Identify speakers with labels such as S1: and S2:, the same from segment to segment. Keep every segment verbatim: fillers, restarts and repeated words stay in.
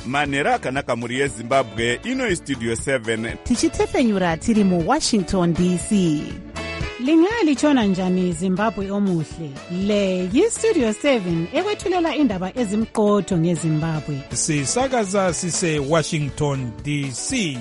S1: manhero akanaka mhuri yezimbabwe. Ino istudio seven
S2: tichitepfenyura tiri muwashington D C.
S3: Lingalitshona njani Zimbabwe omuhle? Le yistudio seven ekwethulela indaba ezimqotho ngeZimbabwe.
S4: Sisakaza sise Washington D C.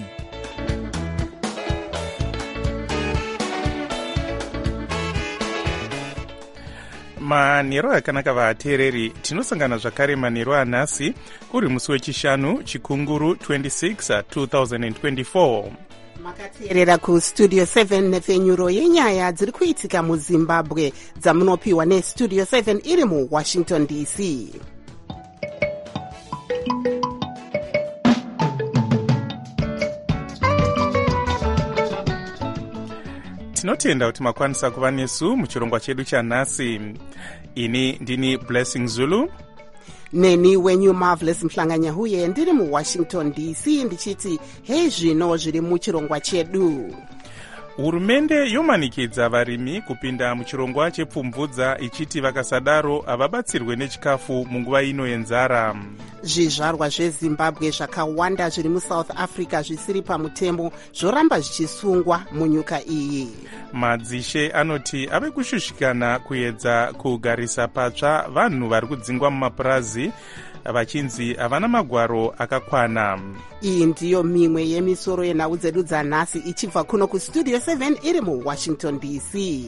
S5: manhero akanaka vateereri, tinosangana zvakare manhero anhasi uri musi wechishanu chikunguru twenty-six two thousand twenty-four.
S2: makateerera kustudio seven nepfenyuro yenyaya dziri kuitika muzimbabwe dzamunopiwa nestudio seven iri muwashington D C.
S5: tinotenda kuti makwanisa kuva nesu muchirongwa chedu chanhasi. Ini ndini Blessing Zulu,
S2: neni wenyu Marvelous Mhlanganyahuye ndiri muwashington D C ndichiti hei zvino zviri muchirongwa chedu.
S5: hurumende yomanikidza varimi kupinda muchirongwa chepfumvudza ichiti vakasadaro havabatsirwe nechikafu munguva ino yenzara.
S2: zvizvarwa zvezimbabwe zvakawanda zviri musouth africa zvisiri pamutemo zvoramba zvichisungwa munyika iyi.
S5: madzishe anoti ave kushushikana kuedza kugarisa patsva vanhu vari kudzingwa mumapurazi vachinzi havana magwaro akakwana.
S2: iyi ndiyo mimwe yemisoro yenhau dzedu dzanhasi ichibva kuno kustudio seven iri muwashington D C.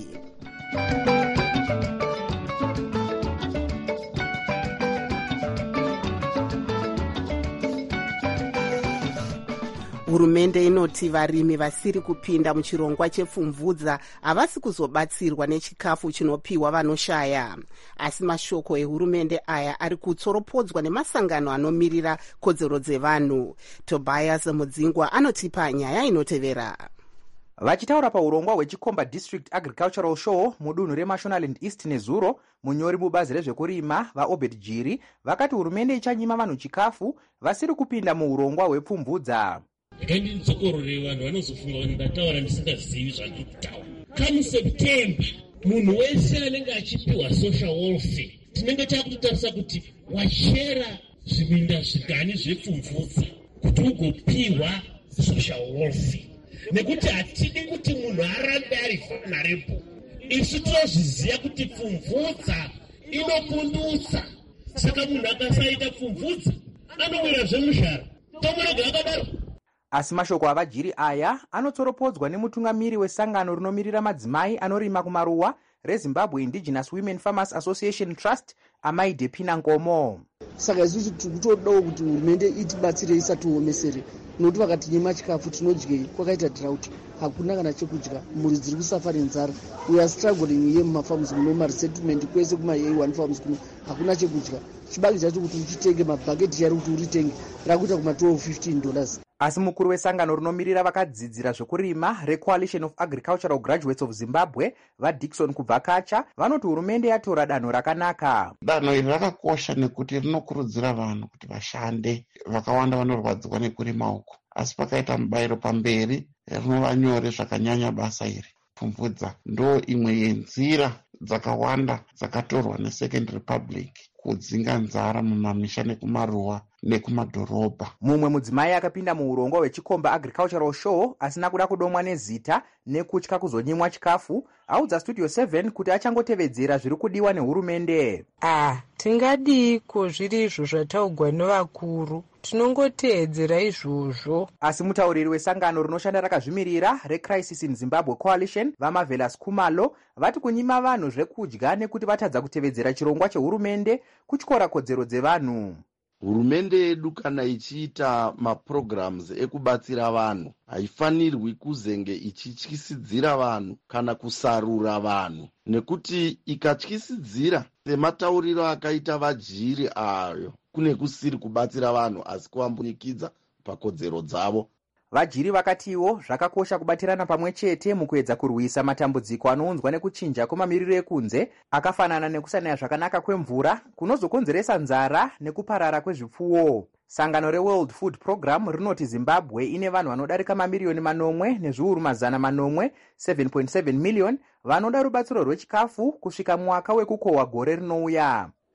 S2: hurumende inoti varimi vasiri kupinda muchirongwa chepfumvudza havasi kuzobatsirwa nechikafu chinopiwa vanoshaya. asi mashoko ehurumende aya ari kutsoropodzwa nemasangano anomirira kodzero dzevanhu. Tobias Mudzingwa anotipa nyaya inotevera.
S6: Vachitaura paurongwa hwechikomba District Agricultural Show mudunhu reMashonaland East nezuro, munyori mubazi rezvekurima vaObed Jiri vakati hurumende ichanyima vanhu chikafu vasiri kupinda muurongwa hwepfumvudza.
S7: Ngandinzokorore vanhu vanozofunga kuti ndataura ndisingazivi zvandiri kutaura. Come September, munhu wese anenge achipiwa social welfare tinenge takutotarisa kuti wachera zviminda zvigani zvepfumvudza kuti ugopiwa social welfare, nekuti hatidi kuti munhu arambe ari vulnerable. Isu tinozviziva kuti pfumvudza inopundutsa, saka munhu akasaita pfumvudza anowira zvemushara. Tomurega akadaro.
S6: Asi mashoko avajiri aya anotsoropodzwa nemutungamiri wesangano rinomirira madzimai anorima kumaruwa reZimbabwe Indigenous Women Farmers Association Trust, Amaide Pinangomo.
S8: Saka isusu tikutodawo kuti hurumende itibatsire isatiomesere, nokuti vakatinyima chikafu tinodyei, kwakaita drought, hakuna kana chekudya, mhuri dziri kusafa nenzara. We are struggling here mumafarms muno maresettlement kwese kuma A one farms kuno hakuna chekudya. Chibage chacho kuti uchitenge mabhaketi yari kuti uritenge rakuita kuma twelve fifteen dollars.
S6: Asi mukuru wesangano rinomirira vakadzidzira zvekurima reCoalition of Agricultural Graduates of Zimbabwe vaDickson Kubvakacha vanoti hurumende yatora danho rakanaka.
S9: Danho iri rakakosha nekuti rinokurudzira vanhu kuti vashande. Vakawanda vanorwadziwa nekurima uku, asi pakaita mubayiro pamberi rinova nyore zvakanyanya basa iri. Pfumvudza ndo imwe yenzira dzakawanda dzakatorwa neSecond Republic kudzinga nzara mumamisha nekumaruwa nekumadhorobha.
S6: Mumwe mudzimai akapinda muurongwa hwechikomba Agricultural Show asina kuda kudomwa nezita nekutya kuzonyimwa chikafu audza Studio seven kuti achangotevedzera zviri kudiwa nehurumende.
S10: Ah, tingadii ko zviri izvo zvataugwa nevakuru, tinongoteedzera izvozvo.
S6: Asi mutauriri wesangano rinoshanda rakazvimirira reCrisis in Zimbabwe Coalition vaMarvelous Khumalo vati kunyima vanhu zvekudya nekuti vatadza kutevedzera chirongwa chehurumende kutyora kodzero dzevanhu.
S11: Hurumende yedu kana ichiita maprograms ekubatsira vanhu haifanirwi kuzenge ichityisidzira vanhu kana kusarura vanhu, nekuti ikatyisidzira sematauriro akaita vajiri ayo kune kusiri kubatsira vanhu asi kuambunyikidza pakodzero dzavo.
S6: Vajiri vakatiwo zvakakosha kubatirana pamwe chete mukuedza kurwisa matambudziko anounzwa nekuchinja kwemamiriro ekunze akafanana nekusanaya zvakanaka kwemvura kunozokonzeresa nzara nekuparara kwezvipfuwo. Sangano reWorld Food Program rinoti Zimbabwe ine vanhu vanodarika mamiliyoni manomwe nezviuru mazana manomwe seven point seven million vanoda rubatsiro rwechikafu kusvika mwaka wekukohwa gore rinouya.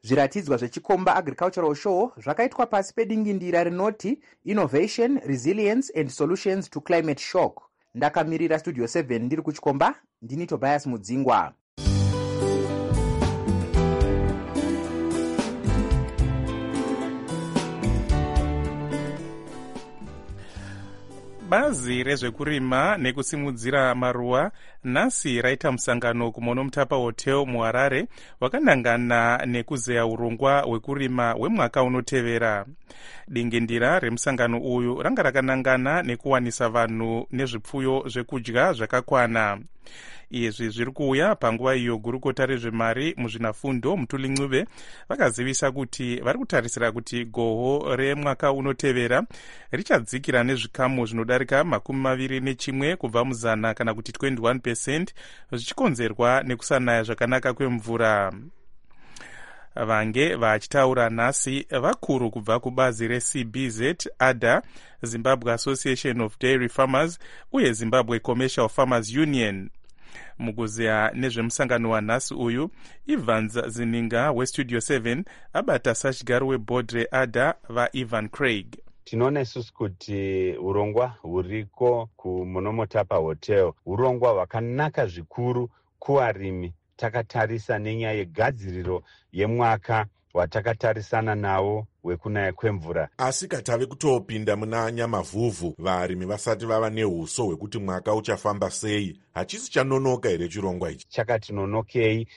S6: zviratidzwa zvechikomba agricultural show zvakaitwa pasi pedingindira rinoti innovation, resilience and solutions to climate shock. Ndakamirira studio seven ndiri kuchikomba, ndini Tobias Mudzingwa.
S5: Bazi rezvekurima nekusimudzira maruwa nhasi raita musangano kumono mutapa hotel muHarare wakanangana nekuzeya urongwa hwekurima hwemwaka unotevera. Dingindira remusangano uyu ranga rakanangana nekuwanisa vanhu nezvipfuyo zvekudya zvakakwana. Izvi zviri kuuya panguva iyo gurukota rezvemari muzvinafundo Mutuli Ncube vakazivisa kuti vari kutarisira kuti goho remwaka unotevera richadzikira nezvikamu zvinodarika makumi maviri nechimwe kubva muzana kana kuti twenty one percent zvichikonzerwa nekusanaya zvakanaka kwemvura. Vange vachitaura nhasi vakuru kubva kubazi reC B Z, A D A, Zimbabwe Association of Dairy Farmers uye Zimbabwe Commercial Farmers Union. Mukuzeya nezvemusangano wanhasi uyu, Evans Zininga weStudio seven abata sachigaro weboard reA D A vaIvan Craig.
S12: Tinoona isusu kuti urongwa huriko kuMonomotapa Hotel urongwa hwakanaka zvikuru kuvarimi. Takatarisa nenyaya yegadziriro yemwaka watakatarisana nawo wekunaya kwemvura.
S1: Asi katave kutopinda muna nyamavhuvhu varimi vasati vava nehuso hwekuti mwaka uchafamba sei, hachisi chanonoka here chirongwa ichi?
S12: Chakati nonokei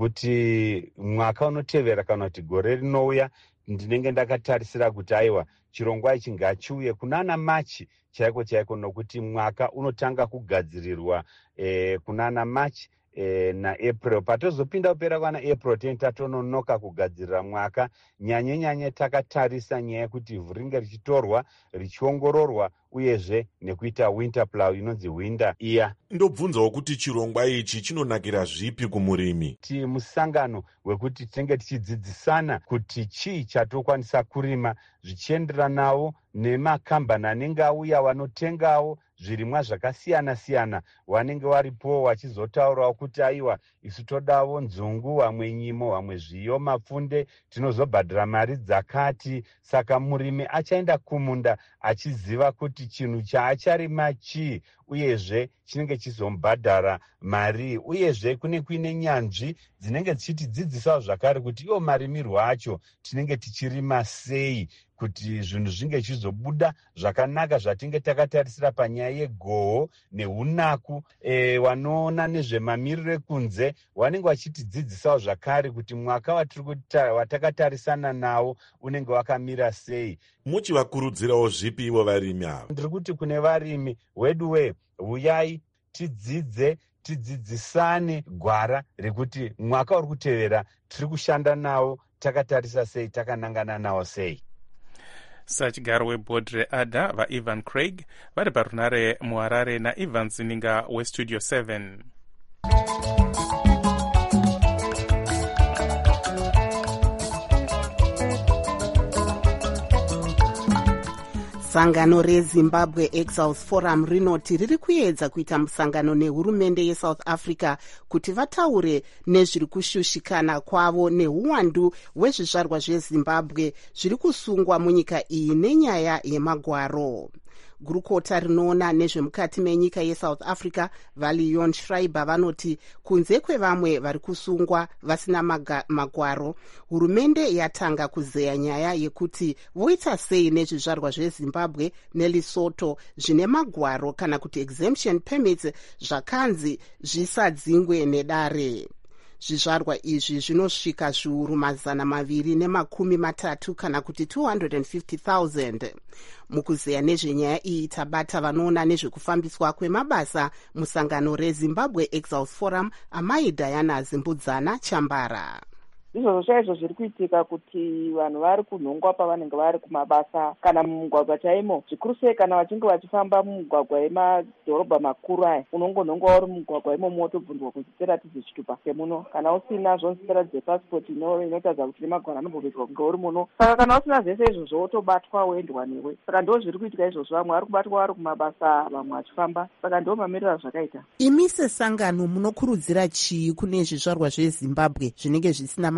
S12: zvekuti mwaka unotevera kana kuti gore rinouya ndinenge ndakatarisira kuti aiwa chirongwa ichi ngachiuye kunana Machi chaiko chaiko, nokuti mwaka unotanga kugadzirirwa eh, kunana Machi E, na April. Patozopinda kupera kwana April teni tatononoka kugadzirira mwaka. Nyanye nyanye takatarisa nyaya yekuti ivhu ringe richitorwa richiongororwa uyezve nekuita winter plow inonzi winter year.
S1: Ndobvunzawo kuti chirongwa ichi chinonakira zvipi kumurimi?
S12: Ti musangano wekuti tinenge tichidzidzisana kuti chii chatokwanisa kurima zvichienderanawo nemakambani anenge auya wanotengawo zvirimwa zvakasiyana siyana, wanenge waripo wachizotaurawo kuti aiwa isu todawo nzungu, wamwe nyimo, wamwe zviyo, mapfunde, tinozobhadhira mari dzakati. Saka murimi achaenda kumunda achiziva kuti chinhu chaacharima chii uyezve chinenge chizombhadhara mari. Uyezve kune kuine nyanzvi dzinenge dzichitidzidzisawo zvakare kuti iwo marimirwo acho tinenge tichirima sei kuti zvinhu zvinge chizobuda zvakanaka zvatinge takatarisira panyaya yegoho neunaku. E, wanoona nezvemamiriro ekunze wanenge wachitidzidzisawo zvakare kuti mwaka watakatarisana nawo unenge wakamira sei.
S1: Muchivakurudzirawo zvipi ivo varimi ava?
S12: Ndiri kuti kune varimi wedu we huyai tidzidze tidzidzisane gwara rekuti mwaka uri kutevera tiri kushanda nawo takatarisa sei, takanangana nawo sei.
S5: Sachigaro weboard reA D A vaIvan Craig vari parunare muHarare naEvan Zininga weStudio seven.
S2: Sangano reZimbabwe Exiles Forum rinoti riri kuedza kuita musangano nehurumende yeSouth Africa kuti vataure nezviri kushushikana kwavo neuwandu hwezvizvarwa zveZimbabwe zviri kusungwa munyika iyi nenyaya yemagwaro. Gurukota rinoona nezvemukati menyika yeSouth Africa Valion Schreiber vanoti kunze kwevamwe vari kusungwa vasina magwaro, hurumende yatanga kuzeya nyaya yekuti voita sei nezvizvarwa zveZimbabwe neLesotho zvine magwaro kana kuti exemption permits zvakanzi zvisadzingwe nedare. Zvizvarwa izvi zvinosvika zviuru mazana maviri nemakumi matatu kana kuti two hundred fifty thousand. Mukuzeya nezvenyaya iyi tabata vanoona nezvekufambiswa kwemabasa musangano reZimbabwe Exiles Forum amai Diana Zimbudzana Chambara.
S13: Izvozvo chaizvo zviri kuitika kuti vanhu vari kunhongwa pavanenge vari kumabasa kana mumugwagwa chaimo, zvikuru sei kana vachinge vachifamba mumugwagwa emadhorobha makuru aya. Unongonhongwa uri mumugwagwa imomo wotobvunzwa kuti tiratidze chitupa semuno, kana usina zvonzi tiratidze passport inotaridza kuti nemagwaro anombobvetwa kunge uri muno. Saka kana usina zvese izvozvo wotobatwa woendwa newe. Saka ndo zviri kuitika izvozvo, vamwe vari kubatwa vari kumabasa vamwe vachifamba. Saka ndo mamiriro zvakaita.
S2: Imi sesangano munokurudzira chii kune zvizvarwa zveZimbabwe zvinenge zvisina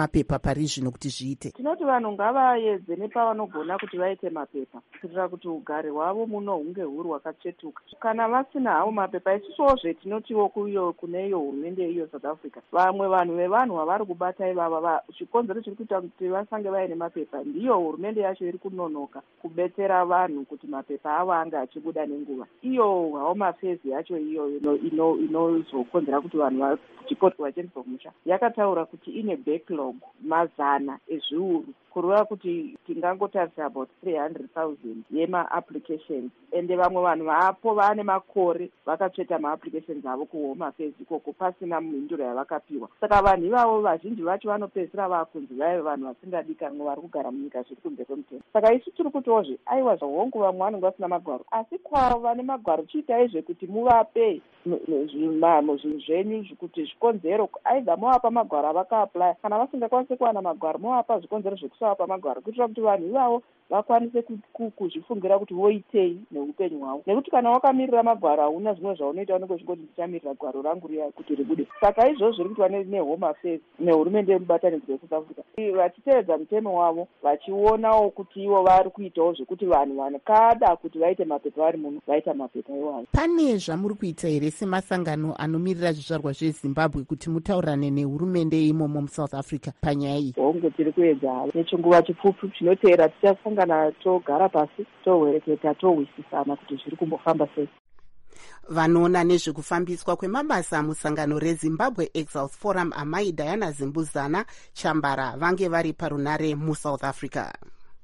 S2: mapepa pari zvino kuti zviite?
S13: Tinoti vanhu ngavaedze nepavanogona kuti vaite mapepa kuitira kuti ugare hwavo muno hunge huri hwakatsvetuka. Kana vasina havo mapepa, isusuwo zvetinotiwo kuyo kune iyo hurumende iyo South Africa, vamwe vanhu vevanhu vavari kubata ivava, zvikonzero zviri kuita kuti vasange vaine mapepa, ndiyo hurumende yacho iri kunonoka kubetsera vanhu kuti mapepa avo ange achibuda nenguva. Iyo Home Affairs yacho iyo inozokonzera kuti vanhu vachipoti vachiendeswa kumusha yakataura kuti ine backlog mazana ezviuru kureva kuti tingangotarisa about three hundred thousand yema-applications, ende vamwe vanhu vapo vane makore vakatsveta ma-applications avo kuHome Affairs ikoko pasina mhinduro yavakapiwa. Saka vanhu ivavo vazhinji vacho vanopedzisira vakunzi vaive vanhu vasingadikanwa vari kugara munyika zviri kunze kwemutemo. Saka isu tiri kutozve aiwa zvahongu vamwe vanenge vasina magwaro, asi kwavo vane magwaro chiitaizve kuti muvape zvinhu zvenyu kuti zvikonzero, aidha movapa magwaro avakaaplya, kana vasingakwanisi kuwana magwaro movapa zvikonzero zvekusavapa magwaro, kuitira kuti vanhu ivavo vakwanise kuzvifungira kuti voitei neupenyu hwavo. Nekuti kana wakamirira magwaro hauna zvimwe zvaunoita, unenge uchingoti ndichamirira gwaro rangu riya kuti ribude. Saka izvozvo zviri kuitwa neHome Affairs nehurumende yemubatanidzwa yeSouth Africa, vachitevedza mutemo wavo, vachionawo kuti ivo vari kuitawo zvekuti vanhu vanokada kuti vaite mapepa vari muno vaita mapepa iwayo.
S2: Pane zvamuri kuita here semasangano anomirira zvizvarwa zveZimbabwe kuti mutaurane nehurumende imomo muSouth Africa panyaya iyi?
S13: Hongu tiri kuedza havo, nechinguva chipfupi chinoteera tichasangana togara pasi tohwereketa tohwisisana kuti zviri kumbofamba sei.
S2: Vanoona nezvekufambiswa kwemabasa musangano reZimbabwe Exiles Forum amai Diana Zimbuzana Chambara vange vari parunare muSouth Africa.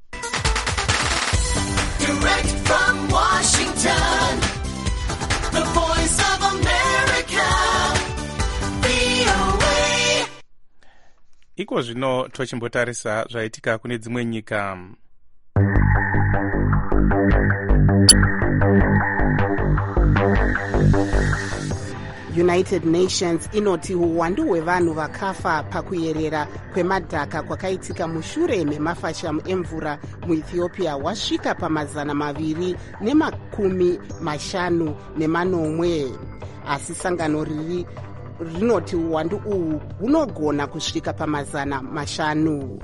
S14: Direct from Washington, the voice of America, V O A.
S5: Iko zvino tochimbotarisa zvaitika kune dzimwe nyika.
S2: United Nations inoti uwandu hwevanhu vakafa pakuyerera kwemadhaka kwakaitika mushure memafashamu emvura muEthiopia wasvika pamazana maviri nemakumi mashanu nemanomwe, asi sangano riri rinoti uwandu uhu hunogona kusvika pamazana mashanu.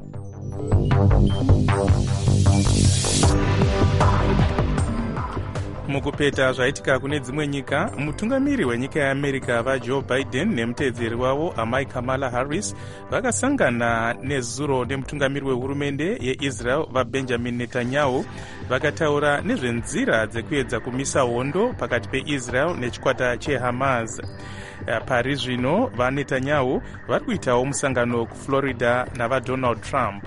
S5: Mukupeta zvaitika kune dzimwe nyika, mutungamiri wenyika yeAmerica vaJoe Biden nemutedzeri wavo amai Kamala Harris vakasangana nezuro nemutungamiri wehurumende yeIsrael vaBenjamin Netanyahu vakataura nezvenzira dzekuedza kumisa hondo pakati peIsrael nechikwata cheHamas. Pari zvino vaNetanyahu vari kuitawo musangano kuFlorida navaDonald Trump.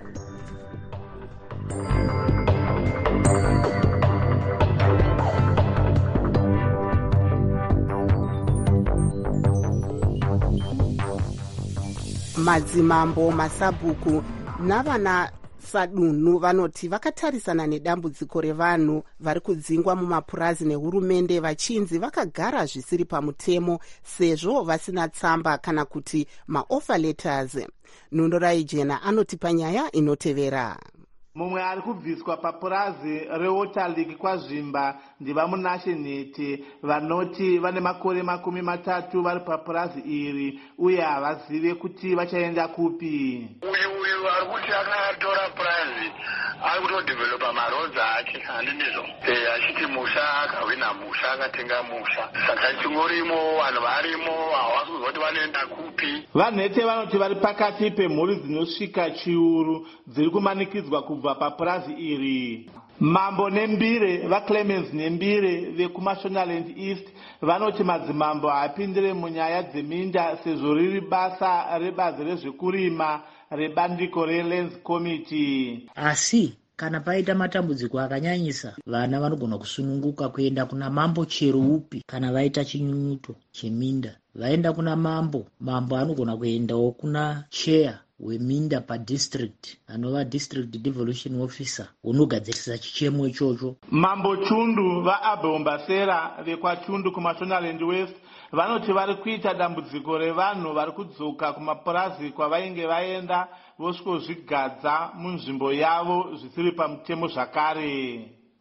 S2: Madzimambo, masabhuku navana sadunhu vanoti vakatarisana nedambudziko revanhu vari kudzingwa mumapurazi nehurumende vachinzi vakagara zvisiri pamutemo sezvo vasina tsamba kana kuti maoffer letters. Nundorai Jena anoti panyaya inotevera.
S15: Mumwe ari kubviswa papurazi reWater League kwaZvimba ndivamunashe Nhete vanoti vane makore makumi matatu vari papurazi iri uye havazive kuti vachaenda kupi.
S16: Uyu uyu ari kuti akatora purazi ari kutodevelopa marodzi ake handinizvo achiti musha akahwina musha akatenga musha, saka chingorimo vanhu varimo havasi kuzwa kuti vanoenda kupi.
S15: VaNhete vanoti vari pakati pemhuri dzinosvika chiuru dziri kumanikidzwa kubva papurazi iri. Mambo Nembire vaClemens Nembire vekuMashonaland East vanoti madzimambo haapindire munyaya dzeminda sezvo riri basa rebazi rezvekurima rebandiko reLands Committee.
S17: Asi kana paita matambudziko akanyanyisa, vana vanogona kusununguka kuenda kuna mambo chero upi. Kana vaita chinyunyuto cheminda vaenda kuna mambo, mambo anogona kuendawo kuna chair weminda padistrict anova district devolution officer unogadzirisa chichemo ichocho.
S15: Mambo Chundu vaAbhombasera vekwaChundu kuMashonaland West vanoti vari kuita dambudziko revanhu vari kudzoka kumapurazi kwavainge vaenda vosvikozvigadza munzvimbo yavo zvisiri pamutemo zvakare.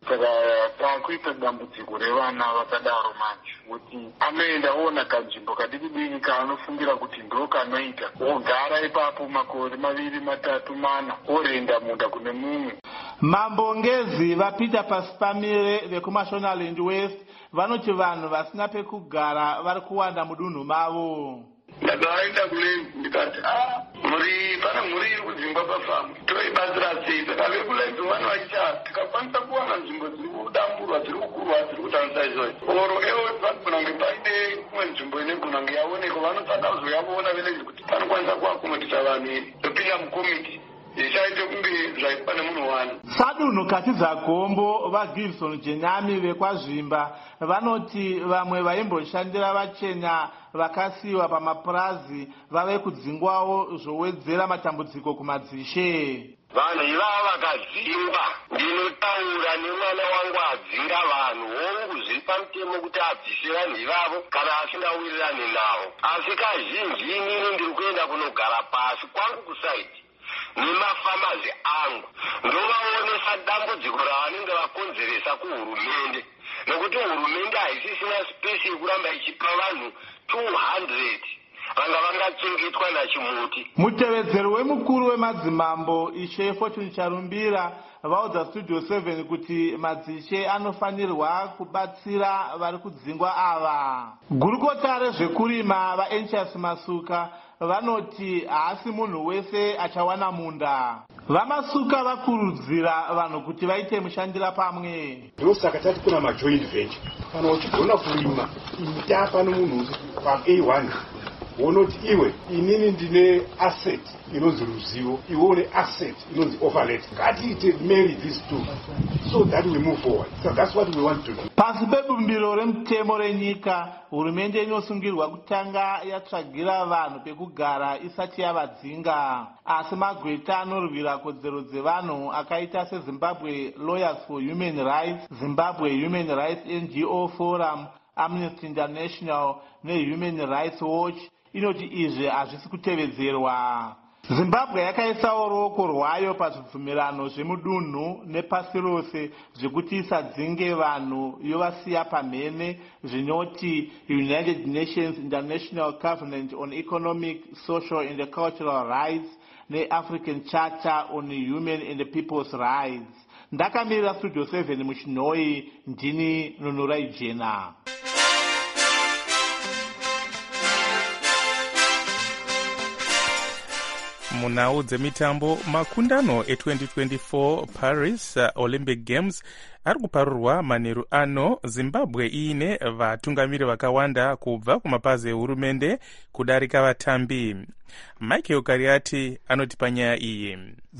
S16: saka takuita dambudziko revana vakadaro manje kuti anoenda ona kanzvimbo kadiki diki kaanofungira kuti ndo kanoita ogara ipapo makore maviri matatu mana orenda munda kune mumwe.
S15: Mambo Ngezi vapita pasi pamire vekuMashonaland West vanoti vanhu vasina pekugara vari kuwanda mudunhu mavo.
S16: Ndakaenda kule ndikati ah muri pana muri iri kudzimba pafamu toibatsira sei saka vekulaidzi vana vachicha tikakwanisa kuwana nzvimbo dziri kudamburwa dziri kukurwa dziri kutambisa izvozvo oro evo vagona kunge paine kumwe nzvimbo inogona kunge yaonekwa vanotsada kuzoyavona veleji kuti panokwanisa kuakomodisa vanhu iri topinda mukomiti zvichaite kunge zvaipa nemunhu wani.
S15: Sadunhu Katiza Gombo vaGibson Jenyami vekwazvimba vanoti vamwe vaimboshandira vachenya vakasiyiwa pamapurazi vave kudzingwawo zvowedzera matambudziko kumadzishe.
S16: Vanhu ivava vakadzingwa, ndinotaura nemwana wangu adzinga vanhu hongu zviri pamutemo kuti adzishe vanhu ivavo kana asingawirirani navo. Asi kazhinji inini ndiri kuenda kunogara pasi kwangu kusaiti nemafamazi angu ndovaonesa dambudziko ravanenge vakonzeresa kuhurumende, nokuti hurumende haisisina spesi yekuramba ichipa vanhu two hundred vanga vangachengetwa nachimuti.
S15: Mutevedzeri wemukuru wemadzimambo Ishe Fortune Charumbira vaudza Studio seven kuti madzishe anofanirwa kubatsira vari kudzingwa ava. Gurukota rezvekurima vaEnchas Masuka vanoti haasi munhu wese achawana munda. Vamasuka vakurudzira vanhu kuti vaite mushandira pamwe.
S18: Ndosaka tati kuna majoint venture kana uchigona kurima ita pano munhu pa A one wonoti iwe inini ndine asset inonzi ruzivo, iwe une asset inonzi overlet. Ngatiite marry these two so that we move forward. So that's what we want to do.
S15: Pasi pebumbiro remutemo renyika, hurumende inosungirwa kutanga yatsvagira vanhu pekugara isati yavadzinga. Asi magweta anorwira kodzero dzevanhu akaita seZimbabwe Lawyers for Human Rights, Zimbabwe Human Rights N G O Forum, Amnesty International neHuman Rights Watch inoti izvi hazvisi kutevedzerwa. Zimbabwe yakaisawo ruoko rwayo pazvibvumirano zvemudunhu nepasi rose zvekuti isadzinge vanhu yovasiya pamhene zvinoti United Nations International Covenant on Economic, Social and Cultural Rights neAfrican Charter on Human and People's Rights. Ndakamirira Studio seven muchinhoi, ndini Nunurai Jena.
S5: Munhau dzemitambo, makundano e-twenty twenty-four Paris uh, Olympic Games ari kuparurwa manheru ano. Zimbabwe iine vatungamiri vakawanda kubva kumapazi ehurumende kudarika vatambi. Michael Kariati anoti panyaya iyi.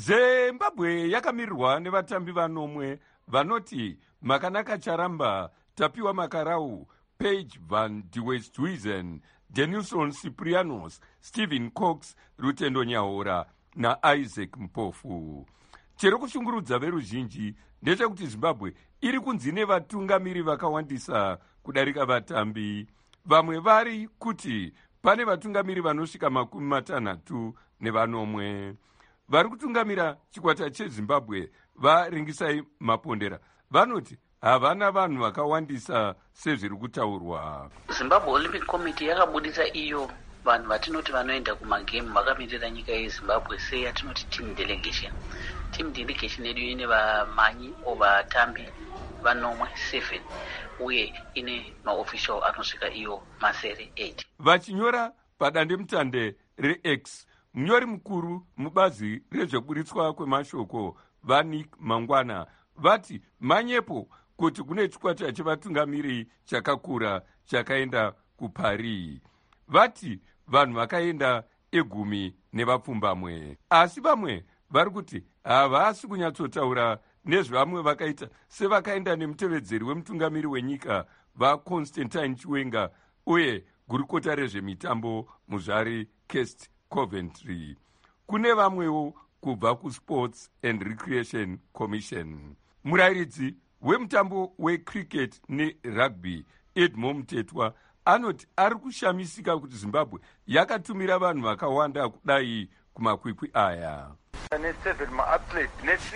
S19: Zimbabwe yakamirirwa nevatambi vanomwe vanoti Makanaka Charamba, Tapiwa Makarau, Paige van de Westhuizen, Denilson Ciprianos, Stephen Cox, Rutendo Nyaora na Isaac Mpofu. Chero kushungurudza veruzhinji ndechekuti Zimbabwe iri kunzi nevatungamiri vakawandisa kudarika vatambi. Vamwe vari kuti pane vatungamiri vanosvika makumi matanhatu nevanomwe. Vari kutungamira chikwata cheZimbabwe vaRingisai Mapondera vanoti havana vanhu vakawandisa sezviri kutaurwa.
S20: Zimbabwe Olympic Committee yakabudisa iyo vanhu vatinoti vanoenda kumagame vakamirira nyika yeZimbabwe seyatinoti team delegation. Team delegation yedu ine vamanyi ovatambi vanomwe seven uye ine maofficial anosvika iyo masere eight.
S19: Vachinyora padandemutande reX, munyori mukuru mubazi rezveburitswa kwemashoko vaNick Mangwana vati manyepo kuti kune chikwata chevatungamiri chakakura chakaenda kuParis. Vati vanhu vakaenda egumi nevapfumbamwe, asi vamwe vari kuti havasi kunyatsotaura nezvevamwe vakaita sevakaenda nemutevedzeri wemutungamiri wenyika vaConstantine Chiwenga uye gurukota rezvemitambo muzvari Kirst Coventry. Kune vamwewo kubva kuSports and Recreation Commission. Murairidzi wemutambo wecricket nerugby Edmond Mtetwa anoti ari kushamisika kuti Zimbabwe yakatumira vanhu vakawanda kudai kumakwikwi aya.
S21: ne7 maatlete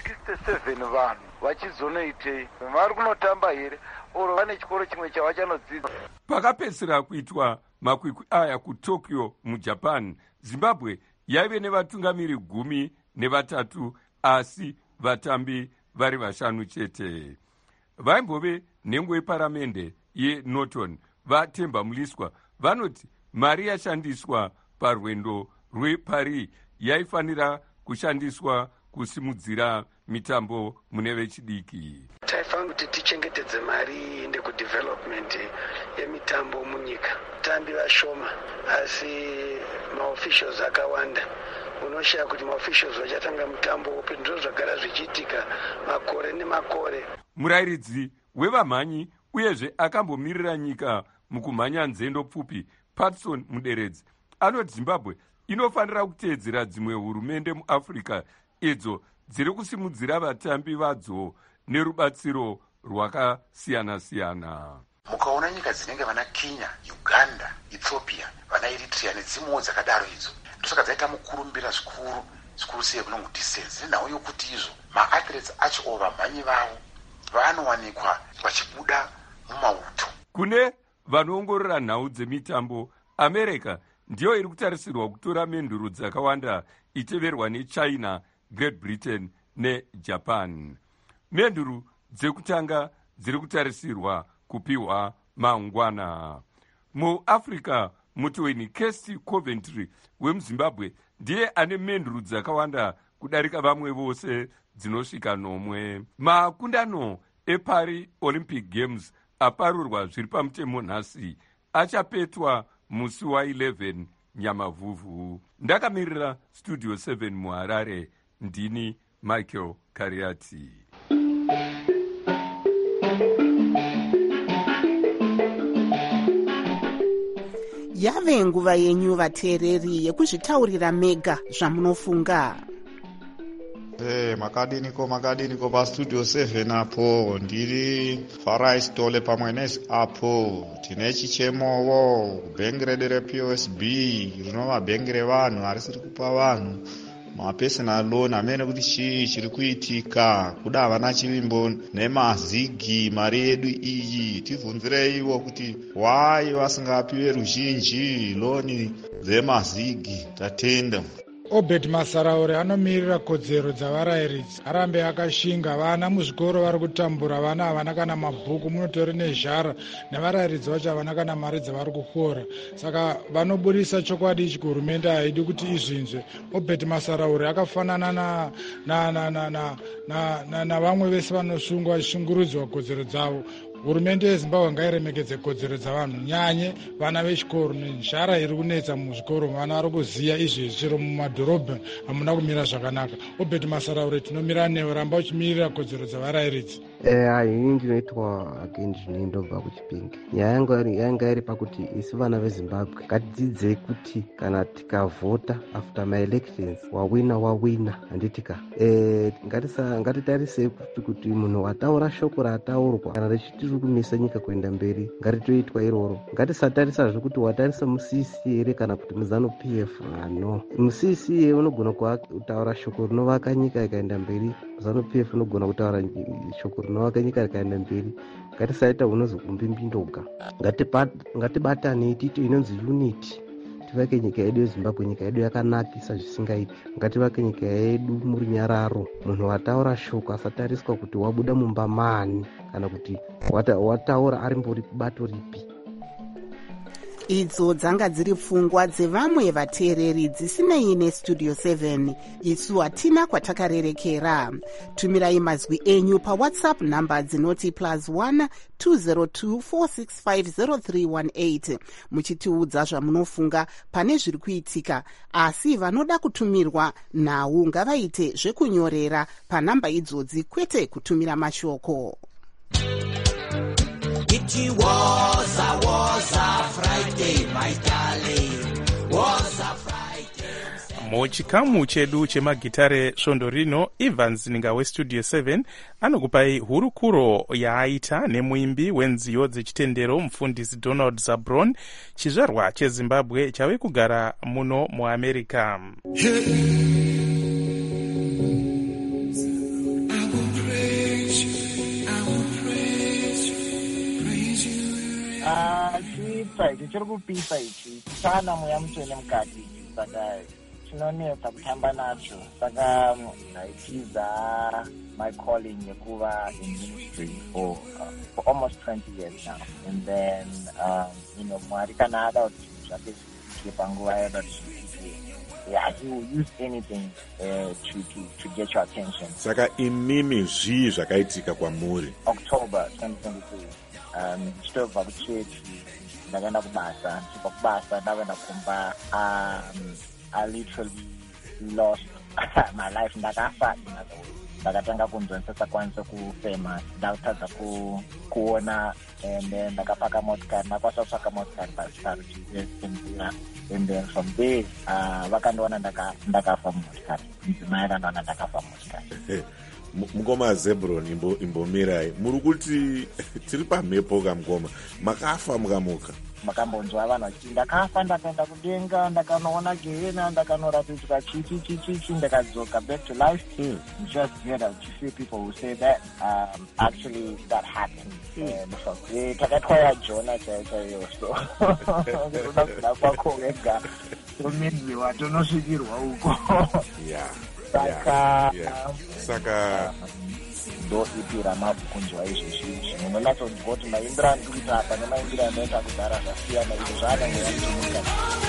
S21: ne67 vanhu vachizonoitei, vari kunotamba here oro vane chikoro chimwe chavachanodzidza.
S19: Pakapedzisira kuitwa makwikwi aya kutokyo mujapan, Zimbabwe yaive nevatungamiri gumi nevatatu, asi vatambi vari vashanu chete. Vaimbove nhengo yeparamende yeNorton vaTemba Muliswa vanoti mari yashandiswa parwendo rweParis yaifanira kushandiswa kusimudzira mitambo mune vechidiki.
S22: Taifanira kuti tichengetedze mari inde kudevelopment yemitambo munyika. Tambi vashoma asi maofficials akawanda. Unoshaya kuti maofficials vachatanga mutambo upi, ndizvo zvagara zvichiitika makore nemakore.
S19: Murairidzi wevamhanyi uyezve akambomirira nyika mukumhanya nzendo pfupi Patson Muderedzi anoti Zimbabwe inofanira kuteedzera dzimwe hurumende muAfrica idzo dziri kusimudzira vatambi vadzo nerubatsiro rwakasiyana-siyana.
S23: Mukaona nyika dzinenge vana Kenya, Uganda, Ethiopia, vana Eritrea nedzimwewo dzakadaro idzo, ndosaka dzaita mukurumbira zvikuru zvikuru sei kunongo distance nenhau yokuti izvo maathletes acho o vamhanyi vavo vanowanikwa vachibuda mumauto.
S19: Kune vanoongorora nhau dzemitambo, America ndiyo iri kutarisirwa kutora menduru dzakawanda iteverwa neChina, Great Britain neJapan. Menduru dzekutanga dziri kutarisirwa kupiwa mangwana. MuAfrica, Mutweni Kesti Coventry wemuZimbabwe ndiye ane menduru dzakawanda kudarika vamwe vose dzinosvika nomwe. Makundano eParis Olympic Games aparurwa zviri pamutemo nhasi achapetwa musi wa11 Nyamavhuvhu. Ndakamirira Studio seven muHarare, ndini Michael Kariati.
S2: Yave nguva yenyu vateereri yekuzvitaurira mega zvamunofunga.
S24: Hey, makadiniko makadiniko pastudio seven apo ndiri Farai Stole pamwe nesi apo tine chichemowo bhengi redu reP O S B rinova bhengi revanhu arisiri kupa vanhu mapersonal loan amene kuti chii chiri kuitika kuda havana chivimbo nemazigi mari yedu iyi. Tibvunzirei kuti why vasingapiwe ruzhinji loni dzemazigi. Tatenda.
S4: Obed Masaraure anomirira kodzero dzavarairidzi arambe akashinga vana muzvikoro vari kutambura vana havana kana mabhuku munotori nezhara nevarairidzi vacho havana kana mari dzavari kufora saka vanobudisa chokwadi ichi kuhurumende haidi kuti izvinzwe. Obed Masaraure akafanana na na na na na na na na vamwe vese vanosungwa vachishungurudzwa kodzero dzavo. Hurumende yeZimbabwe ngairemekedze kodzero dzavanhu nyanye vana vechikoro nezhara iri kunetsa muzvikoro vana vari kuziya izvezvi chero mumadhorobha hamuna kumira zvakanaka. Obed Masaraure tinomira newe ramba uchimirira kodzero dzavarairidzi.
S25: Eh, ini ndinoitwa Agendi ndobva kuChipinge. Nyaya yanga iri pakuti isi vana veZimbabwe ngatidzidzei kuti kana tikavhota after my elections wawina wawina handitika. Eh, ngatisa ngatitarise kuti kuti munhu wataura shoko rataurwa kana richiti kumisa nyika kuenda mberi ngatitoitwa iroro. Ngatisatarisa zvekuti watarisa musisi here kana kuti muzano P F. No, musisi unogona kutaura shoko rinovaka nyika ikaenda mberi, muzano P F unogona kutaura shoko rinovaka nyika ikaenda mberi. Ngatisaita unozi kumbimbindoga. Ngatibatane titi inonzi unity. Tivake nyika yedu yeZimbabwe nyika yedu yakanakisa zvisingaiti. Ngativake nyika yedu muri nyararo. Munhu wataura shoko asatariswa kuti wabuda mumba mani kana kuti wataura ari mbori kubato ripi.
S2: Idzo dzanga dziri pfungwa dzevamwe vateereri dzisinei neStudio seven. Isu hatina kwatakarerekera. Tumirai mazwi enyu paWhatsApp namba dzinoti plus one two zero two four six five zero three one eight muchitiudza zvamunofunga pane zviri kuitika, asi vanoda kutumirwa nhau ngavaite zvekunyorera panhamba idzodzi kwete kutumira mashoko.
S14: It was a, was a Friday, my darling, was a Friday.
S5: Muchikamu chedu chemagitare svondo rino, Evans Ninga weStudio seven anokupai hurukuro yaaita nemuimbi wenziyo dzechitendero mufundisi Donald Zabron, chizvarwa cheZimbabwe chave kugara muno muAmerica.
S14: Hey.
S3: ichi chiri kupisa ichi tichawana mweya mutsvene mukati ichi saka chinonetsa kutamba nacho saka it is uh, my calling yekuva in ministry for, uh, for almost twenty years now, and then um, you know Mwari kana ada kuti zvake zviitike panguva yada kuti yeah, he will use anything uh, to, to, to get your attention.
S1: Saka imimi zvii zvakaitika kwamuri?
S3: October twenty twenty-two um, ndichitobva kuchechi ndakaenda kubasa ndichibva kubasa ndakaenda kumba um, I literally lost my life. Ndakafa in other words. Ndakatanga kunzwa ndisakwanisa kufema, ndakatadza kuona, and then ndakapaka motikari, ndakwanisa kutsvaka motikari pachipinzira, and then from there vakandiona ndakafa mumotikari, mudzimai akandiona ndakafa mumotikari.
S1: Mungoma Zebron imbomirai, muri kuti tiri pamhepo kamngoma, makafa mukamuka?
S3: Makambonzwa vanhu vachiti ndakafa ndakaenda kudenga ndakanoona gehena ndakanoratidzwa chichi chichichi ndakadzoka back to life. mm. Just hear that you see people who say that um, actually that happened. Takatwaya Jona chaiyo so unoda kuda kwako wega tominziwa tonosvikirwa uko.
S1: Saka saka
S3: ndo ipi ramakunzwa izvi zvinhu munonatsonzwa kuti maimbira ndikuita apa nemaimbira anoita kudhara zvasiyana izvo zvaanenge yachimuka.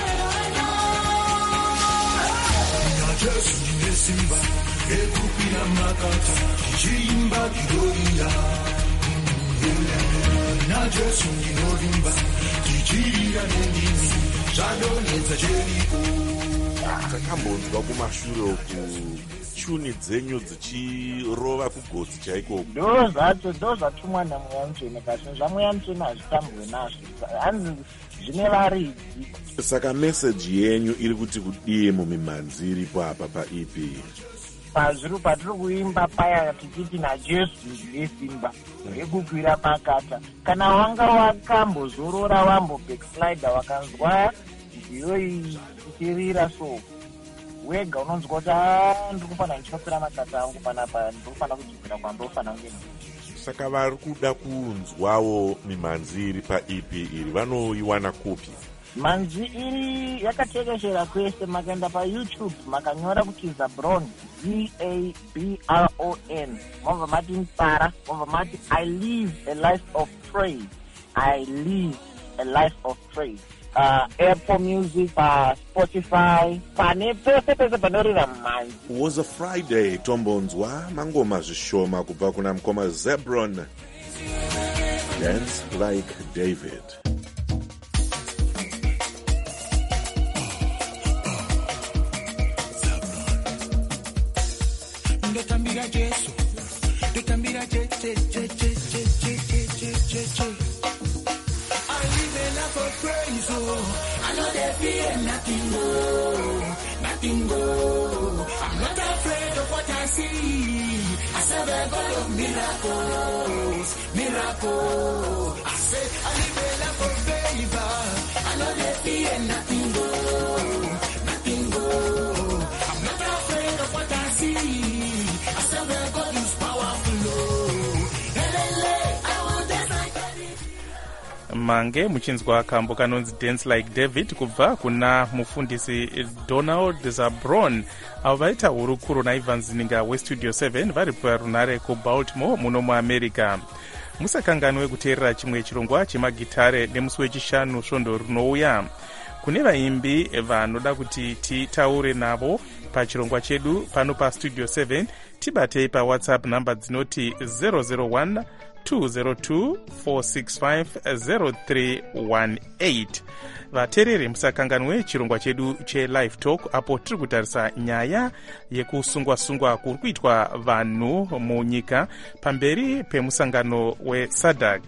S14: Jesu nesimba ekupira makata chiimba kidoria na Jesu ndinorimba tichirira nendimi zvadonedza Jeriko.
S1: Takambonzwa kumashure uku tuni dzenyu dzichirova kugotsi chaiko.
S3: Ndo zvacho ndo zvatumwa namweya mutsvene kasi zvamweya mutsvene hazvitambwe nazvo hanzi zvine varidzi.
S1: Saka meseji yenyu iri kuti kudii mumimhanzi iripo apa paE P?
S3: Pazviri patiri kuimba paya tichiti naJesu nesimba rekukwira pakata. Kana wanga wakambozorora wambo backslider wakanzwa nziyo ichirira so wega unonzwa kuti ndiri kufanira ndichinokwira makata angu panapa ndiri kufanira kudzokera kwandinofanira kunge.
S1: Saka vari kuda kunzwawo mimhanzi iri paE P iri vanoiwana kupi?
S3: Manzi iri yakatekeshera kwese, makaenda paYouTube makanyora kuti Zabron, Z A B R O N, mobva mati Nsara, mobva mati I live a life of praise, I live a life of praise. Uh, Apple Music, uh, Spotify, pane pese pese panorira manzi.
S1: Was a Friday tombonzwa mangoma zvishoma kubva kuna mukoma Zabron. Dance like David.
S14: Ndotambira Jesu, ndotambira je je je je je je je je je. I live a life of praise, oh. I know there fear nothing, oh, nothing, oh. I'm not afraid of what I see. I serve a God of miracles, miracles. I say I live a life of favor. I know there fear nothing, oh, nothing, oh. I'm not afraid of what I see.
S5: Mange muchinzwa kambo kanonzi Dance Like David kubva kuna mufundisi Donald Zabron, avo vaita hurukuro naIvan Zininga weStudio seven vari parunare kuBaltimore muno muAmerica. Musakanganwe kuteerera chimwe chirongwa chemagitare nemusi wechishanu svondo rinouya. Kune vaimbi vanoda kuti titaure navo pachirongwa chedu pano paStudio seven, tibatei paWhatsApp namba dzinoti zero zero one two zero two four six five zero three one eight. Vateereri musakanganwe chirongwa chedu cheLive Talk apo tiri kutarisa nyaya yekusungwa-sungwa kuri kuitwa vanhu munyika pamberi pemusangano weSADC.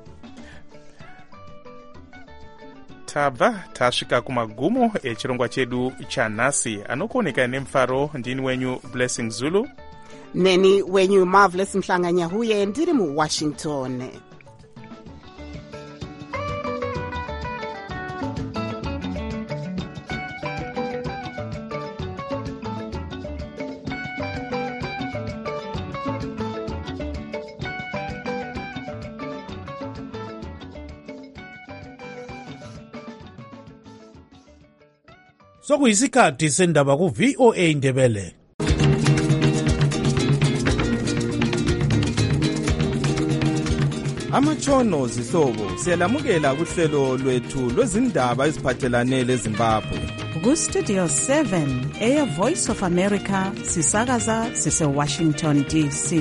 S5: Tabva tasvika kumagumo echirongwa chedu chanhasi. Anokuoneka nemufaro ndini wenyu Blessing Zulu.
S2: Neni wenyu Marvelous Mhlanganyahuye ndiri muWashington.
S7: sokuyisikhathi sendaba ku-V O A Ndebele.
S8: Amatshono zihlobo siyalamukela kuhlelo lwethu lwezindaba eziphathelane leZimbabwe.
S9: Ku-Studio seven, Air Voice of America, sisakaza sise-Washington D C.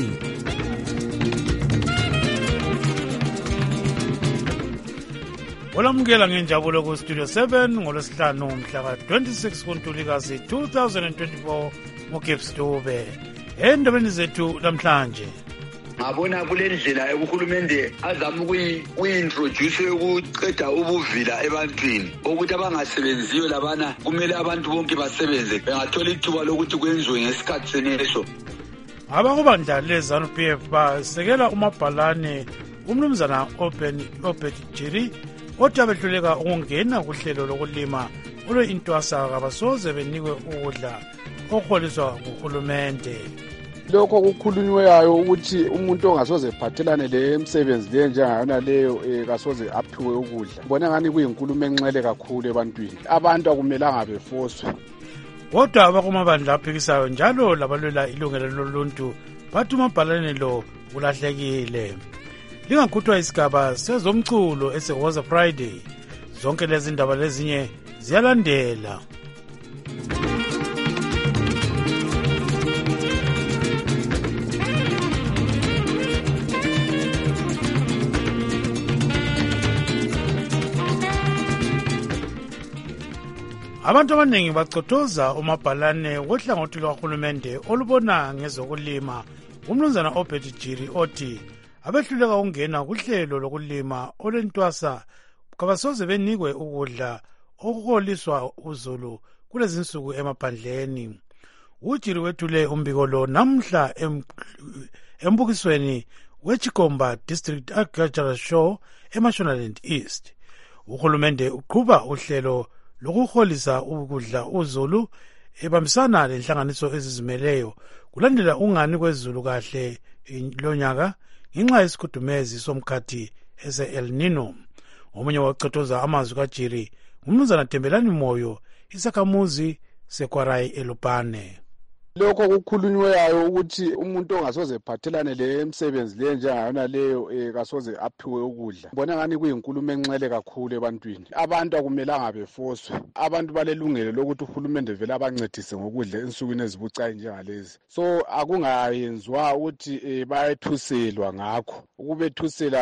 S7: Olamukela ngenjabulo ku-Studio seven ngolwesihlanu mhla ka-twenty-six kuNtulikazi two thousand twenty-four nguGibbs Dube. Endabeni zethu namhlanje
S10: ngabona kule ndlela ekuhulumende azama ukuyi-introduce ukuceda ubuvila ebantwini ukuthi abangasebenziyo labana kumele abantu bonke basebenze bengathola ithuba lokuthi kwenziwe ngesikhathi seneso.
S7: abakubandla lezanu P F basekela umabhalane umnumzana Obed Jiri othi abehluleka ukungena kuhlelo lokulima olwe-intwasa kabasoze benikwe ukudla okuholiswa nguhulumende.
S11: Lokho kukhulunywayo ukuthi umuntu ongasoze phathelane le msebenzi le njengayona leyo kasoze aphiwe ukudla. Ngibona ngani kuyinkulumo enxele kakhulu ebantwini. Abantu akumelanga befoswe.
S7: Kodwa abakumabandla aphikisayo njalo labalwela ilungelo loluntu bathi umabhalane lo ulahlekile. Lingakhuthwa isigaba sezomculo eseWaza Friday. Zonke lezi ndaba lezinye ziyalandela. Abantu abaningi bacothoza umabhalane wohlangothi lwahulumende olubona ngezokulima umnumzana Obed Jiri othi abehluleka ukungena kuhlelo lokulima olwentwasa kabasoze benikwe ukudla okuholiswa uzulu kulezi nsuku emaphandleni. uJiri wethule umbiko lo namhla embukisweni weChikomba District Agricultural Show eMashonaland East. Uhulumende uqhuba uhlelo lokuholisa ukudla uzulu ebambisana lenhlanganiso ezizimeleyo kulandela ungani kwezulu kahle lonyaka ngenxa yesikhudumezi somkhathi ese-El Nino. Omunye wacothoza amazwi kaJiri ngumnumzana Tembelani Moyo isakhamuzi seKwarai eLupane.
S11: Lokho kukhulunywayo ukuthi umuntu ongasoze phathelane le msebenzi le njengayona leyo kasoze aphiwe ukudla. Ngibona ngani kuyinkulumo enxele kakhulu ebantwini. Abantu akumelanga befoswe. Abantu balelungelo lokuthi uhulumende vele abancedise ngokudla ensukwini ezibucayi njengalezi. So akungayenzwa ukuthi bayethuselwa ngakho. Ukubethusela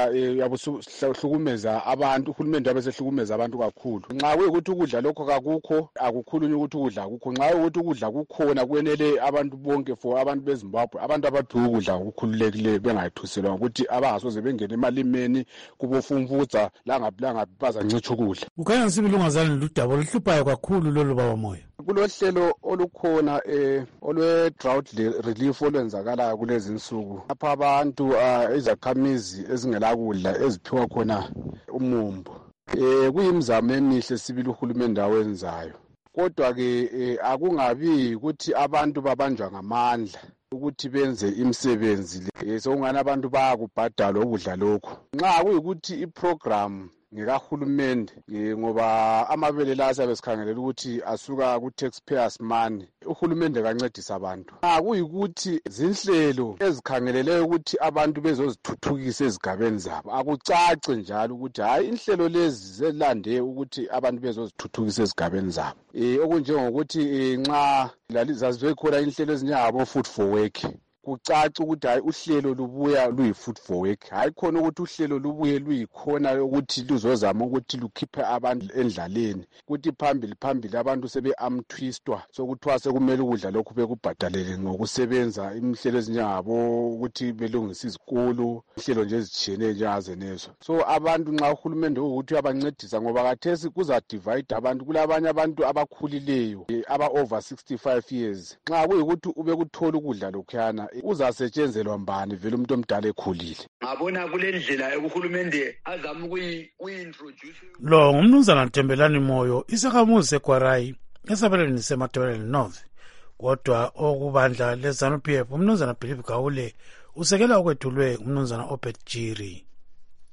S11: yabuhlukumeza abantu, uhulumende abesehlukumeza abantu kakhulu. Nxa kuyikuthi ukudla lokho kakukho, akukhulunywa ukuthi ukudla akukho. Nxa kuyikuthi ukudla kukhona kwenele abantu bonke for abantu beZimbabwe, abantu abaphiwe ukudla okukhululekileyo bengayithuselwa ukuthi abangasoze bengene emalimeni kubofumvutsa langabilanga bazancitsha ukudla.
S7: Kukhanya sibili ungazani ludaba oluhluphayo kakhulu lolu baba Moyo.
S11: Kulohlelo olukhona eh olwe drought relief olwenzakala kulezi nsuku. Lapha abantu izakhamizi ezingelakudla eziphiwa khona umumbo. Eh kuyimizamo emihle sibili uhulumende awenzayo. Kodwa ke akungabi ukuthi abantu babanjwa ngamandla ukuthi benze imisebenzi le. Sokungani abantu bayakubhadala ukudla lokho. Nxa kuyikuthi iprogram ngekahulumende ngoba amabele la asabesikhangelela ukuthi asuka ku-taxpayers money, uhulumende kancedisa abantu. Kuyikuthi zinhlelo ezikhangelele ukuthi abantu bezozithuthukisa ezigabeni zabo. Akucace njalo ukuthi hayi inhlelo lezi zelande ukuthi abantu bezozithuthukisa ezigabeni zabo. Eh okunjengokuthi nxa zazibe khona inhlelo ezinjengabo food for work. Kucaca ukuthi hayi uhlelo lubuya luyi-food for work. Hayi khona ukuthi uhlelo lubuye luyikhona ukuthi luzozama ukuthi lukhiphe abantu endlaleni. Kuthi phambili phambili abantu sebe-amthwistwa sokuthiwa sekumele ukudla lokhu bekubhadalele ngokusebenza imhlelo ezinjengabo ukuthi belungise izikolo, inhlelo nje ezitshiyeneyo njengazenezo. So abantu nxa uhulumende ukuthi uyabancedisa ngoba kathesi kuzadivide abantu. Kulabanye abantu abakhulileyo aba-over sixty-five years. Nxa kuyikuthi ube kuthola ukudla lokhuyana uzasetshenzelwa mbani vele umuntu omdala ekhulile.
S10: Ngabona kule ndlela uhulumende azama ukuyi-introduce.
S7: Lo ngumnumzana Tembelani Moyo isakhamuzi seKwarai esabelweni seMatabeleland North. Kodwa okubandla lezanu P F umnumzana Philip Gawule usekela okwethulwe umnumzana Obed Jiri.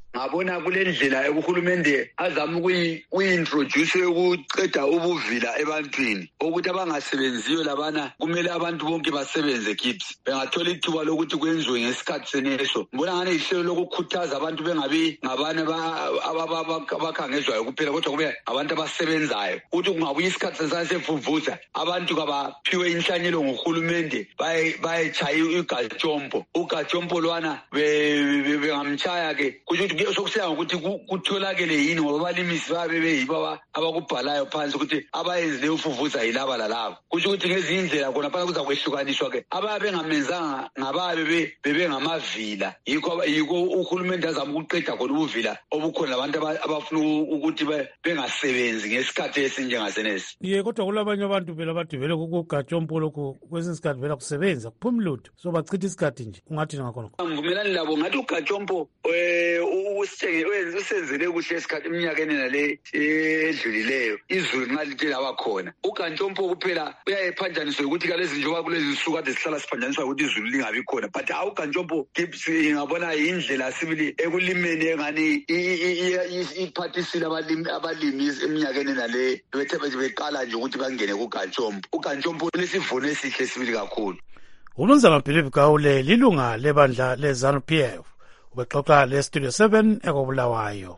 S10: ngabona kule ndlela uhulumende azama ukuyi-introduce ukuqeda ubuvila ebantwini ukuthi abangasebenziyo labana kumele abantu bonke basebenze gibbs bengathola ithuba lokuthi kwenziwe ngesikhathi seneso. Ngibona ngane ihlelo lokukhuthaza abantu bengabi ngabane abakhangezwayo kuphela kodwa kube abantu abasebenzayo ukuthi kungabuya isikhathi sesasefumvuza abantu kabaphiwe inhlanyelo nguhulumende bayechaye igajompo ugajompo lwana bengamchaya ke kusho ukuthi sokusiya ngokuthi kutholakele yini ngoba abalimisi babe beyibo abakubhalayo phansi ukuthi abayenzi leyo fuvuza yilaba lalabo. Kusho ukuthi ngezinye indlela khona phela kuza kwehlukaniswa ke ababe bengamenzanga ngababe bebengamavila yikho yiko uhulumende azama ukuqeda khona ubuvila obukhona labantu abafuna ukuthi bengasebenzi ngesikhathi esinjengasenesi.
S7: Ye kodwa kulabanye abantu phela badivele kugajompo lokho kwesinye isikhathi vela kusebenza kuphuma lutho so bachitha isikhathi nje ungathi ngakhona.
S10: Ngivumelani labo ngathi ugajompo eh usenzele kuhle esikhathi iminyakeni nale edlulileyo izulu ngalite labakhona ugajompo kuphela uyayephanjaniswa ukuthi kalezi njengoba kulezi suku kade sihlala siphanjaniswa ukuthi izulu lingabi khona but awugajompo ngabona indlela sibili ekulimeni engani iphathisile abalimi abalimi eminyakeni nale bethe beqala nje ukuthi bangene kugajompo. Ugajompo lesivuno esihle sibili kakhulu.
S7: Umnumzana Philip Gawule lilunga lebandla leZANU P F ubexoxa leStudio seven ekobulawayo.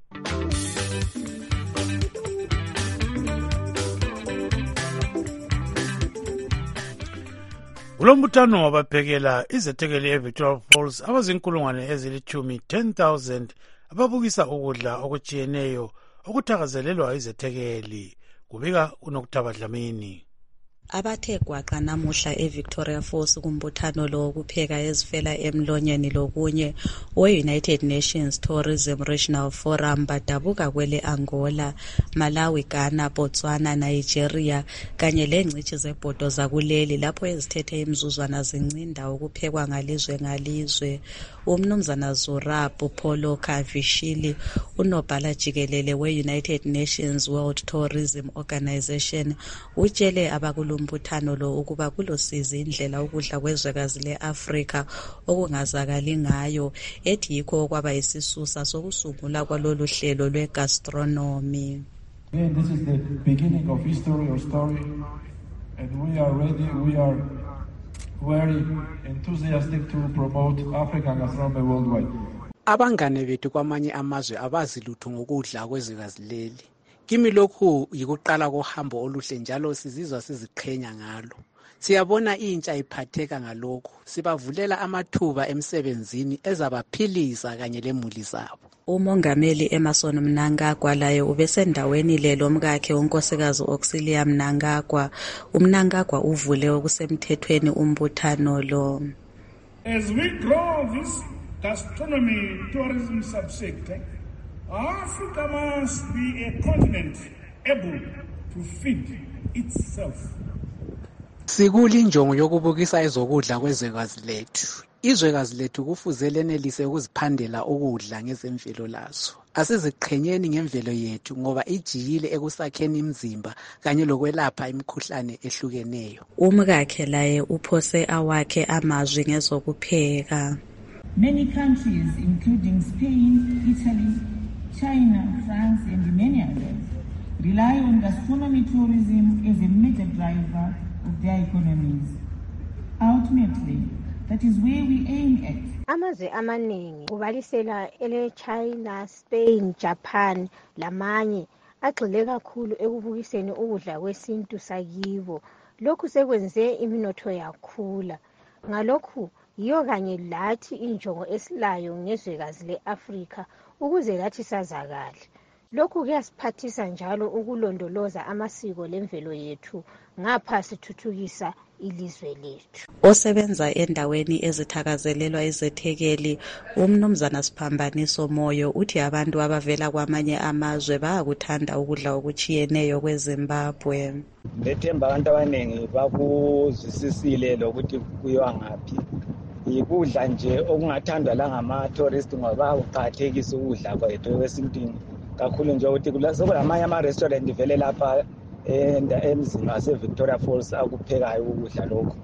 S7: Ulombuthano wabaphekela izethekeli eVictoria Falls abazinkulungwane ezilithumi ten thousand ababukisa ukudla okujiyeneyo okuthakazelelwa izethekeli kubika uNokuthaba Dlamini.
S6: Abathe gwaqa namuhla eVictoria Falls kumbuthano lo wokupheka ezifela emlonyeni lokunye we-United Nations Tourism Regional Forum badabuka kwele Angola, Malawi, Ghana, Botswana, Nigeria kanye lengcithi zebhodo zakuleli lapho ezithethe imizuzwana zincinda ukuphekwa ngalizwe ngalizwe. Umnumzana Zurabu Polo Kavishili unobhala jikelele we-United Nations World Tourism Organization utshele abakulu umbuthano lo ukuba kulosiza indlela ukudla kwezwekazi le-Afrika okungazakali ngayo ethi yikho kwaba isisusa sokusungula kwalolu hlelo lwe-gastronomy.
S12: Again, this is the beginning of history or story and we are ready, we are very enthusiastic to promote African gastronomy worldwide.
S2: Abangane bethu kwamanye amazwe abazi lutho ngokudla kwezwekazi leli. Kimi lokhu yikuqala kohambo oluhle njalo sizizwa siziqhenya ngalo. Siyabona intsha iphatheka ngalokho. Sibavulela amathuba emsebenzini ezabaphilisa kanye lemuli zabo.
S6: Umongameli Emerson Mnangagwa laye ubesendaweni lelo mkakhe unkosikazi Auxilia Mnangagwa. Umnangagwa uvule okusemthethweni umbuthano lo.
S13: As we grow this gastronomy tourism subsector, Africa must be a continent able to feed itself.
S2: Sikuli injongo yokubukisa ezokudla kwezwekazi lethu. Izwekazi lethu kufuze lenelise ukuziphandela ukudla ngezemvelo lazo. Asiziqhenyeni ngemvelo yethu ngoba ijiyile ekusakheni imizimba kanye lokwelapha imikhuhlane ehlukeneyo.
S6: Umkakhe laye uphose awakhe amazwi ngezokupheka.
S16: Many countries including Spain, Italy, China, France and many others rely on gastronomy tourism as a major driver of their economies. Ultimately, that is where we aim at.
S17: Amazwe amaningi kubalisela ele China, Spain, Japan lamanye agxile kakhulu ekubukiseni ukudla kwesintu sakibo. Lokhu sekwenze iminotho yakhula. Ngalokhu yiyo kanye lathi injongo esilayo ngezwekazi le-Afrika ukuze lathi sazakale. Lokhu kuyasiphathisa njalo ukulondoloza amasiko lemvelo yethu ngapha sithuthukisa ilizwe lethu.
S6: Osebenza endaweni ezithakazelelwa izethekeli umnumzana Siphambaniso Moyo uthi abantu abavela kwamanye amazwe bayakuthanda ukudla okuchiyeneyo kweZimbabwe.
S26: Lethemba abantu abaningi bakuzwisisile lokuthi kuyiwa ngaphi. Ikudla nje okungathandwa la ngama tourist ngoba uqhathekisa ukudla kwethu kwesintini kakhulu nje ukuthi kulamanye ama restaurant vele lapha emzini waseVictoria Falls akuphekayo ukudla lokho.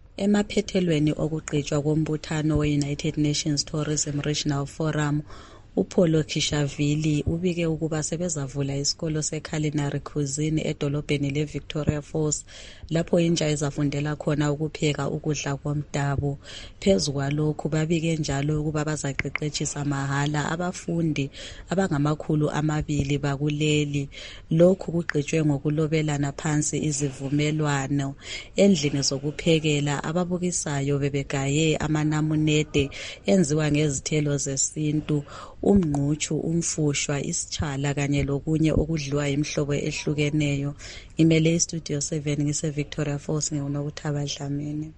S6: Emaphethelweni okugqitshwa kombuthano we-United Nations Tourism Regional Forum uPaulo Kishavili ubike ukuba sebezavula isikolo seculinary cuisine edolobheni leVictoria Falls lapho intsha izafundela khona ukupheka ukudla komdabu. Phezu kwalokhu babike njalo ukuba bazaqeqetshisa mahala abafundi abangamakhulu amabili bakuleli. Lokhu kugqitshwe ngokulobelana phansi izivumelwano. Endlini zokuphekela ababukisayo bebegaye amanamunede enziwa ngezithelo zesintu, umngqutshu, umfushwa, isitshala kanye lokunye okudliwa imihlobo ehlukeneyo. Imele iStudio seven ngise Victoria Falls ngiunokuthaba Dlamini.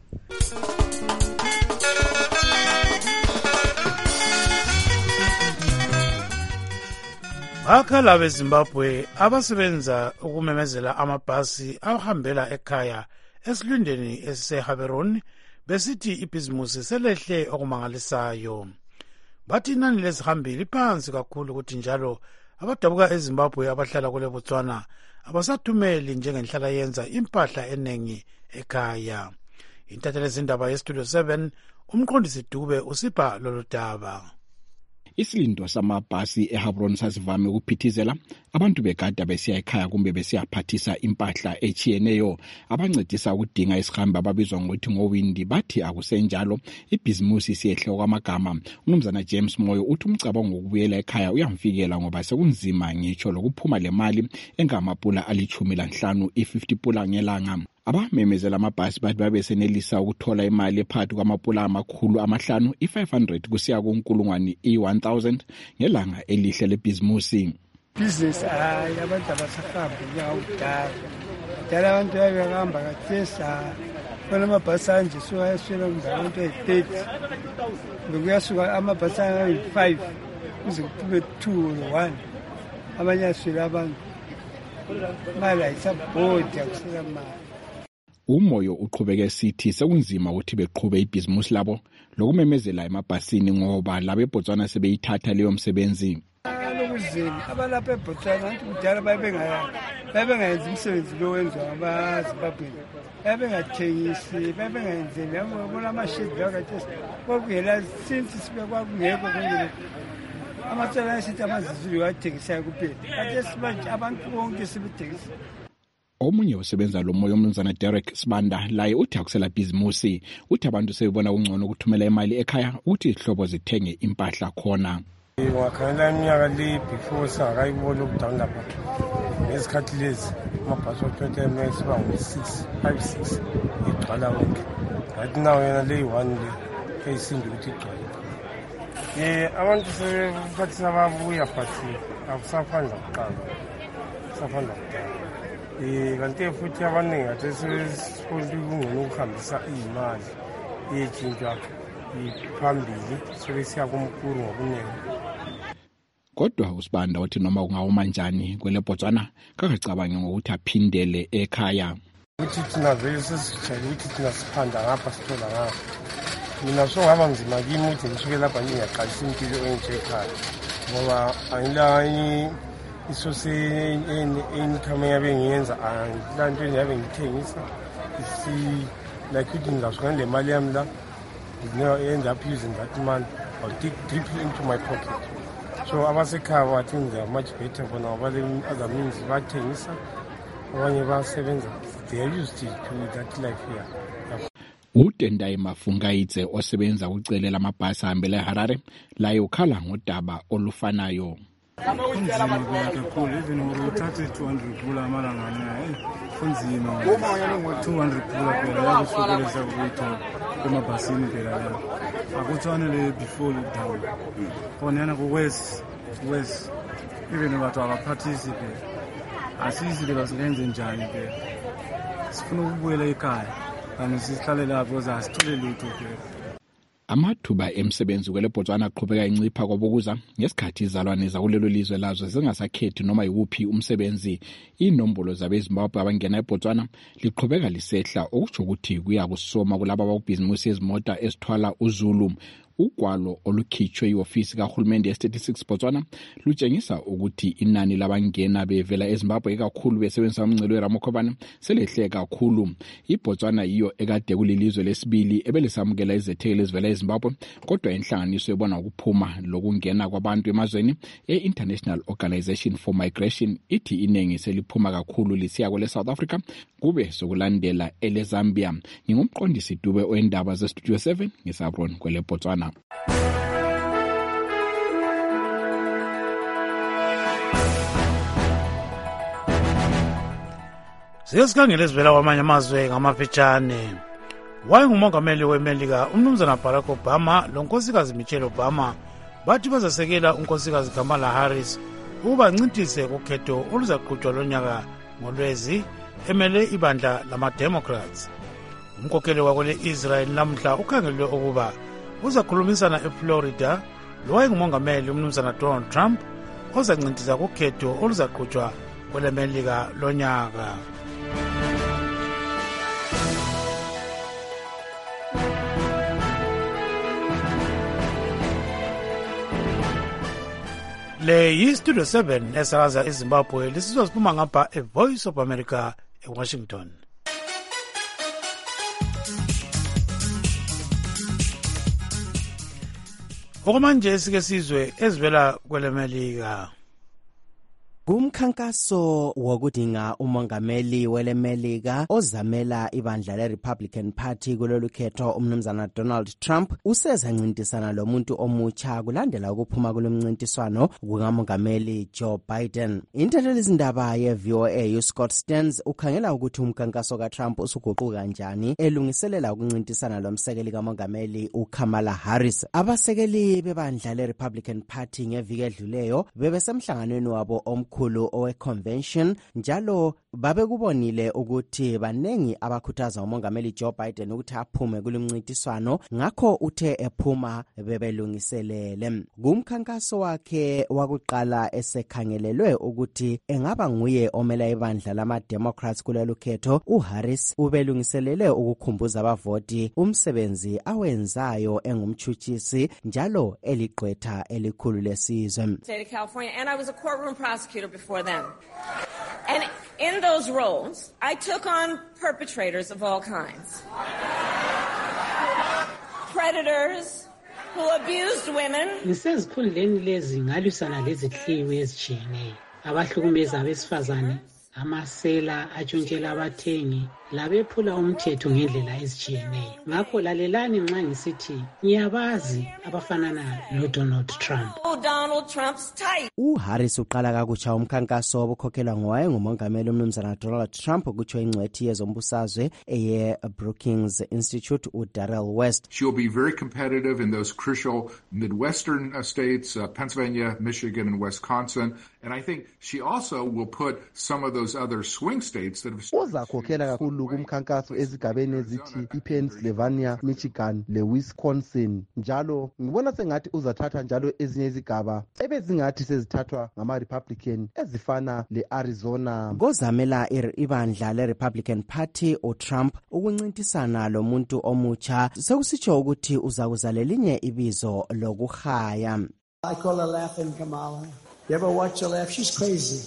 S7: Bakhala beZimbabwe abasebenza ukumemezela amabhasi ahambela ekhaya esilindeni esiseHaberoni besithi ibhizimusi selehle okumangalisayo. Bathi inani lezihambi liphansi kakhulu ukuthi njalo abadabuka eZimbabwe abahlala kule Botswana abasathumeli njengenhlala yenza impahla eningi ekhaya. Intatheli zindaba yeStudio seven umqondisi Dube usipha lolu daba.
S15: Isilindo samabhasi eHaberoni sasivame ukuphithizela abantu begada besiya ekhaya kumbe besiyaphathisa impahla echiyeneyo abancedisa ukudinga isihambi ababizwa ngokuthi ngowindi. Bathi akusenjalo ibhizimusi siyehle kwamagama. Umnumzana James Moyo uthi umcabango ngokubuyela ekhaya uyamfikela ngoba sekunzima ngitsho lokuphuma lemali engamapula alithumi lanhlanu i-fifty pula ngelanga. Abamemezela amabhasi bathi babesenelisa ukuthola imali ephakathi kwamapula amakhulu amahlanu i-five hundred kusiya kunkulungwane i-one thousand ngelanga elihle lebhizimusi.
S18: Business hayi abantu abasahambi njengakudala. Dala abantu babehamba kathesa khona amabhasi anje suka eswela ngabantu ayi-thirty bekuyasuka amabhasi ayi-five kuze kube two or one abanye aswela abantu mali ayisabhodi akusela mali.
S15: Umoyo uqhubeke sithi sekunzima ukuthi beqhube ibhizimusi labo lokumemezela emabhasini ngoba labe eBotswana sebeyithatha leyo msebenzi.
S18: Lokuzini abalapha eBotswana abantu kudala babenga babengayenza umsebenzi lo wenziwa abaZimbabwe. Babengathengisi, babengayenzeli yabona amashedi lakathesi. Kokuyela since sibe kwakungekho kungeke. Amatshala esithi amaZulu athengisayo kuphela. Kathesi manje abantu bonke sebethengisa.
S15: Omunye usebenza lo moyo umnumzana Derek Sibanda laye uthi akusela bhizimusi uthi abantu sebebona ungcono ukuthumela imali ekhaya uthi ihlobo zithenge impahla khona.
S18: Wakhala iminyaka le before singakayibona ukudawuna lapha ngesikhathi lezi amabhasi otwenty M S bangu-six five six igcwala wonke ngathi nawo yena le yi-one le eyisindi ukuthi igcwale. Um abantu sebephathi sababuya but akusafani lakuqala kusafani lakudala. Um kanti futhi abaningi ade sebefuna kungcono ukuhambisa iy'mali iyetshintshwa phambili sebesiya kumkuru ngobuningi.
S15: Kodwa uSibanda uthi noma kungawoma njani kwele Botswana kakacabangi ngokuthi aphindele ekhaya.
S18: Uthi thina vele sesijayele ukuthi thina siphanda ngapha sithola ngapha. Mina songaba nzima kimi ukuthi ngisuke lapha ngingaqalisa impilo entsha ekhaya ngoba angila isose income yabe ngiyenza la nto yabe ngithengisa isi like ukuthi ngizasuka le mali yami la I end up using that money or dig deeply into my pocket. So abasekhaya I think they are much better for now. But other means bathengisa abanye basebenza they are used to that life here.
S15: uTendai Mafungaitse osebenza ukucelela amabhasi ahambela eHarare laye ukhala ngodaba olufanayo.
S20: Kunzima kakhulu even uthathe two hundred pula amalangana eh kunzima two hundred pula phela yakusukeleza ukuyithola emabhasini phela la akutshwanele before lockdown khona ku west west even abantu abaphathisi phela asisi phela silenze njani phela sifuna ukubuyela ekhaya kanti sihlale lapho zasithole lutho phela.
S15: Amathuba emsebenzi kwele Botswana aqhubeka incipha kwabokuza ngesikhathi izalwane zakulelo lizwe lazo zingasakhethi noma yiwuphi umsebenzi. Inombolo zabeZimbabwe abangena eBotswana liqhubeka lisehla okutsho ukuthi kuya kusoma kulabo ababhizimusi ezimota esithwala uZulu. ugwalo olukhitshwe iofisi kahulumende ye-statistics Botswana lutshengisa ukuthi inani labangena bevela eZimbabwe kakhulu besebenzisa umngcele weRamakhoba selehle kakhulu. iBotswana yiyo ekade kulilizwe lesibili ebelisamukela izethekeli ezivela eZimbabwe, kodwa inhlanganiso ebona ukuphuma lokungena kwabantu emazweni e-International Organization for Migration ithi iningi seliphuma kakhulu lisiya kwele South Africa kube sokulandela ele Zambia. Ngingumqondisi Dube oendaba ze Studio seven ngisabron kwele Botswana.
S7: Siyasikangela ezivela kwamanye amazwe ngamafitshane. Wayengumongameli weMelika umnumzana Barack Obama lonkosikazi Michelle Obama bathi bazasekela unkosikazi Kamala Harris ukuba ncintise kukhetho oluzaqhutshwa lonyaka ngoLwezi emele ibandla lama-Democrats. Umkhokheli wakwele Israel namhla ukhangelwe ukuba uzakhulumisana eFlorida lowayengumongameli umnumzana Donald Trump ozancintisa kukhetho oluzaqhutshwa kweleMelika lonyaka. Le yi-Studio seven esakaza eZimbabwe lisizwa siphuma ngapha eVoice of America eWashington. Okumanje sike sizwe ezivela kweleMelika.
S4: Kumkhankaso wokudinga umongameli weleMelika ozamela ibandla le-Republican Party kulolu khetho, umnumzana Donald Trump usezancintisana lomuntu omutsha kulandela ukuphuma kulomncintiswano kukamongameli Joe Biden. Intatheli-zindaba ye-V O A uScott Stearns ukhangela ukuthi umkhankaso kaTrump usuguquka kanjani elungiselela ukuncintisana lomsekeli kamongameli uKamala Harris. Abasekeli bebandla le-Republican Party ngeviki edluleyo bebesemhlanganweni wabo omkhulu owe-convention njalo babekubonile ukuthi banengi abakhuthaza umongameli Joe Biden ukuthi aphume kulomncintiswano, ngakho uthe ephuma bebelungiselele. Kumkhankaso wakhe wakuqala esekhangelelwe ukuthi engaba nguye omela ibandla lama-Democrats kulelo khetho, uHarris ubelungiselele ukukhumbuza abavoti umsebenzi awenzayo engumtshutshisi njalo eligqwetha elikhulu lesizwe.
S19: State of California, and I was a courtroom prosecutor before then. And in those roles, I took on perpetrators of all kinds. Predators who abused women.
S21: Ngisezikhundleni lezi ngalwisana lezihliwi ezitshiyeneyo, abahlukumeza abesifazane, amasela atshontshela abathengi, labephula umthetho ngendlela ezitshiyeneyo. Ngakho lalelani nxa ngisithi ngiyabazi abafanana noDonald Trump.
S19: Donald Trump's type.
S4: uHarris uqala kakutsha umkhankaso obukhokhelwa ngowayengumongameli umnumzana Donald Trump kutsho ingcwethi yezombusazwe eye Brookings Institute uDarrell West.
S22: She'll be very competitive in those crucial Midwestern uh, states, uh, Pennsylvania, Michigan, and Wisconsin. And I think she also will put some of those other swing states that have...
S23: Uzakhokhela kakhulu kumkhankaso ezigabeni ezithi iPennsylvania, Michigan leWisconsin. Njalo ngibona sengathi uzathatha njalo ezinye izigaba ebezingathi sezithathwa ngama-Republican ezifana le-Arizona.
S4: Ngozamela ibandla le-Republican Party uTrump ukuncintisana lomuntu omutsha sekusitsho ukuthi uzakuza lelinye ibizo lokuhaya.
S24: I call her laughing Kamala. You ever watch her laugh? She's crazy.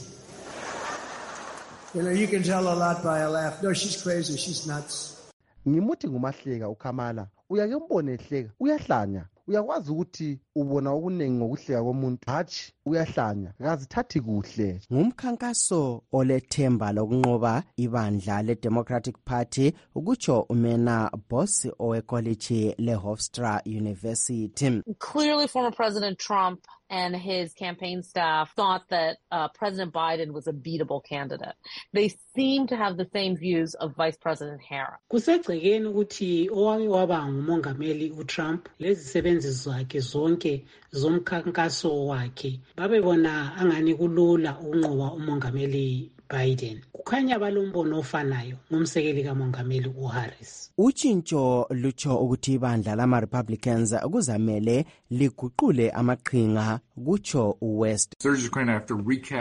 S24: You know, you can tell a lot by her laugh. No, she's crazy. She's nuts.
S23: Ngimuthi ngumahleka uKamala. Uyake umbone ehleka, uyahlanya. Uyakwazi ukuthi ubona okuningi ngokuhleka komuntu, hatshi uyahlanya, akazithathi kuhle.
S4: Ngumkhankaso olethemba lokunqoba ibandla le-Democratic Party ukutsho umena boss owekoliji le-Hofstra University.
S27: Clearly former President Trump and his campaign staff thought that uh, President Biden was a beatable candidate. They seem to have the same views of Vice President Harris.
S21: Kusegcekeni ukuthi owake waba ngumongameli uTrump lezisebenzi zakhe zonke zomkhankaso wakhe babebona angani kulula ukunqoba umongameli Biden. Kukhanya balombono ofanayo ngumsekeli kamongameli uHarris.
S4: Utshintsho lutsho ukuthi ibandla lama-Republicans kuzamele liguqule amaqhinga kutsho uWest.
S22: They're just going to have to recast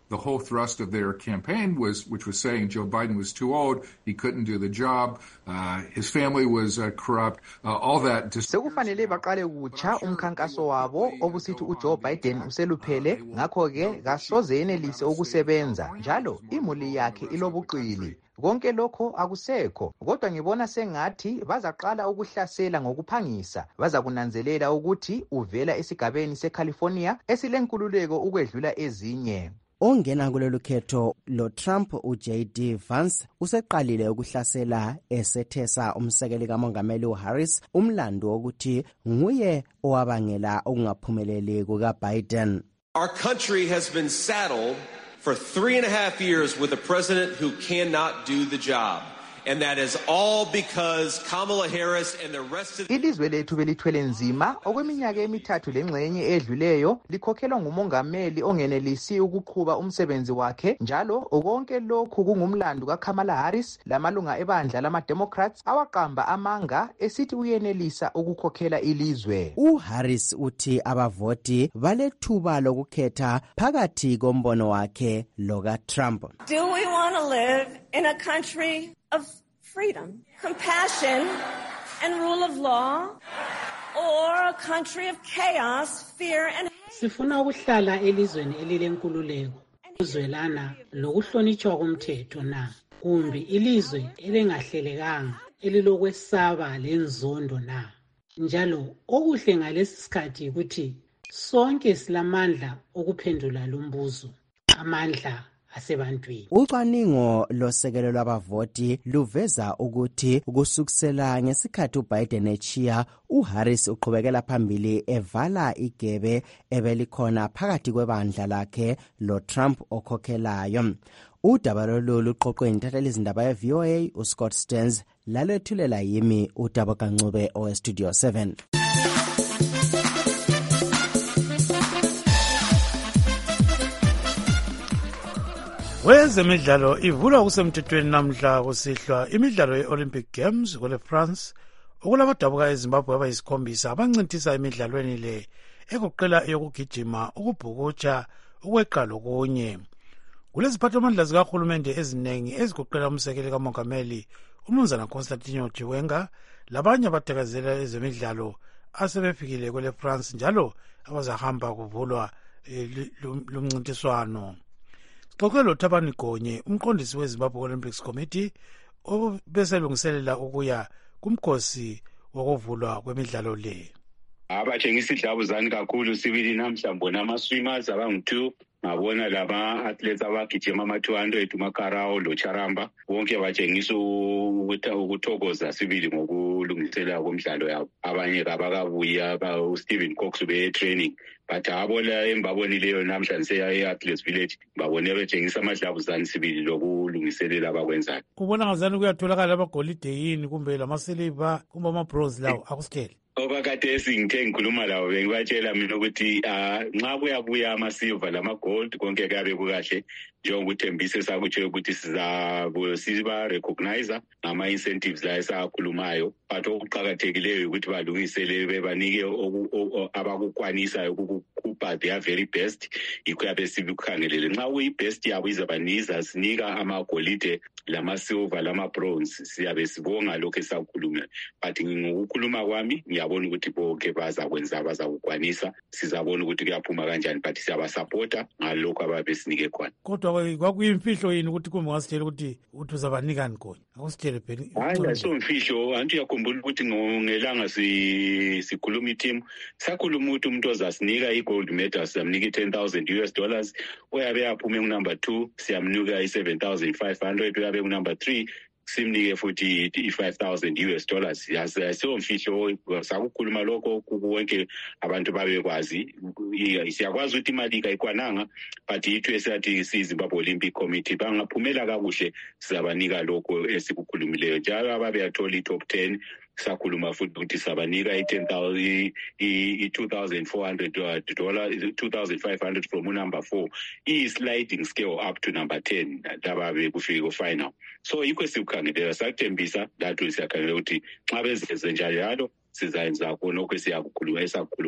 S22: the whole thrust of their campaign was, which was saying Joe Biden was too old, he couldn't do the job, uh, his family was uh, corrupt, uh, all that.
S1: Sekufanele baqale kutsha umkhankaso wabo obusithi uJoe Biden useluphele, ngakho-ke kasoze yenelise ukusebenza njalo imuli yakhe ilobuqili. Konke lokho akusekho, kodwa ngibona sengathi bazaqala ukuhlasela ngokuphangisa. Baza kunanzelela ukuthi uvela esigabeni seCalifornia esilenkululeko ukwedlula ezinye.
S4: Ongena kulolu khetho lo Trump uJ D Vance useqalile ukuhlasela esethesa umsekeli kamongameli uHarris umlando wokuthi nguye owabangela ukungaphumeleli kukaBiden.
S3: Our country has been saddled for three and a half years with a president who cannot do the job. And that is all because Kamala Harris and the rest of
S1: Ilizwe lethu belithwele nzima okweminyaka emithathu lengxenye edluleyo likhokhelwa ngumongameli ongenelisi ukuqhuba umsebenzi wakhe njalo konke lokhu kungumlando kaKamala Harris lamalunga ebandla lama-Democrats awaqamba amanga esithi uyenelisa ukukhokhela ilizwe.
S4: uHarris uthi abavoti balethuba lokukhetha phakathi kombono wakhe lokaTrump.
S19: Do we want to live in a country of freedom, compassion, and rule of law, or a country of chaos, fear, and hate?
S21: Sifuna ukuhlala elizweni elilenkululeko, ukuzwelana lokuhlonitshwa komthetho na, kumbe ilizwe elingahlelekanga elilokwesaba lenzondo na. Njalo okuhle ngalesi sikhathi ukuthi sonke silamandla okuphendula lo mbuzo, amandla asebantwini.
S4: Ucwaningo losekelo lwabavoti luveza ukuthi kusukisela ngesikhathi uBiden echiya uHarris uqhubekela phambili evala igebe ebelikhona phakathi kwebandla lakhe lo Trump okhokhelayo. Udaba lolu luqoqwe intatheli izindaba ye-V O A uScott Stearns lalethulela yimi uDaba Kancube oweStudio seven.
S7: Wezemidlalo ivulwa kusemthethweni namhla kusihlwa imidlalo ye-Olympic Games kule France okulabadabuka eZimbabwe abayisikhombisa abancintisa emidlalweni le egoqela eyokugijima, ukubhukutsha, ukweqa lokunye. Kuleziphathamandla zikahulumende eziningi ezigoqela umsekeli kamongameli uMnumzana Constantino Chiwenga labanye abatekezela ezemidlalo asebefikile kule France njalo abazahamba kuvulwa lumncintiswano. Xoxelo Thabani Gonye umqondisi weZimbabwe Olympics Committee obeselungiselela ukuya kumkhosi wokuvulwa kwemidlalo le.
S5: Abatshengisa idlabuzane kakhulu sibili namhla mbona ama-swimmers abangu-two ngabona lama athletes abagijima ama-two hundred uMakarao loCharamba bonke batshengisa ukuthokoza sibili ngokulungiselela komdlalo yabo. Abanye kabakabuya uStephen Cox ube-training but abona embabonileyo namhla ngiseya e-Athletes Village babone betshengisa amadlabuzane sibili lokulungiselela abakwenzayo.
S7: Ubona ngazani kuyatholakala amagolide yini kumbe lamasiliva kumbe ama-bronze lawo akusitshele?
S5: Obakade ngithe ngikhuluma lawo bengibatshela mina ukuthi nxa kuyabuya ama-silver lama-gold konke kabe kukahle njengokuthembisa sakutsho ukuthi siba-recognizer ngama-incentives la esakhulumayo but okuqakathekileyo ukuthi balungisele bebanike abakukwanisayo ukukhupha their very best yikho yabe sibikukhangelele. Nxa kuyi-best yabo izabaniza sinika amagolide lama-silver lama-bronze siyabe sibonga lokhu esakhulumayo but ngokukhuluma kwami ngiyabona ukuthi bonke bazakwenza bazakukwanisa sizabona ukuthi kuyaphuma kanjani but siyabasapota ngalokho ababe sinike khona.
S7: Kodwa kwakuyimfihlo yini ukuthi kumbe ngasitshela ukuthi uthi uzabanikani khona akusitshele phela?
S5: Hayi asomfihlo anti uyakhumbula ukuthi ngelanga sikhuluma i-team sakhuluma ukuthi umuntu ozasinika i-gold medal siyamnika i-ten thousand U S dollars uyabe yaphume kunumber two siyamnika i-seven thousand five hundred uyabe kunumber three simnike futhi i-five thousand U S dollars. Asomfihlo sakukhuluma lokho kuwonke abantu babekwazi. Siyakwazi ukuthi imali kayikwananga but yithu esathi siZimbabwe Olympic Committee bangaphumela kakuhle sizabanika lokho esikukhulumileyo njalo ababe yathola i-top ten sakhuluma futhi ukuthi sabanika i-ten thousand i-two thousand four hundred dollars two thousand five hundred from number four i-sliding scale up to number ten lababe kufike ku-final. So yikho sikukhangelela sakuthembisa lathi siyakhangelela ukuthi xa bezeze njalo sizayenza khona lokho esiyakukhuluma esakukhulumayo.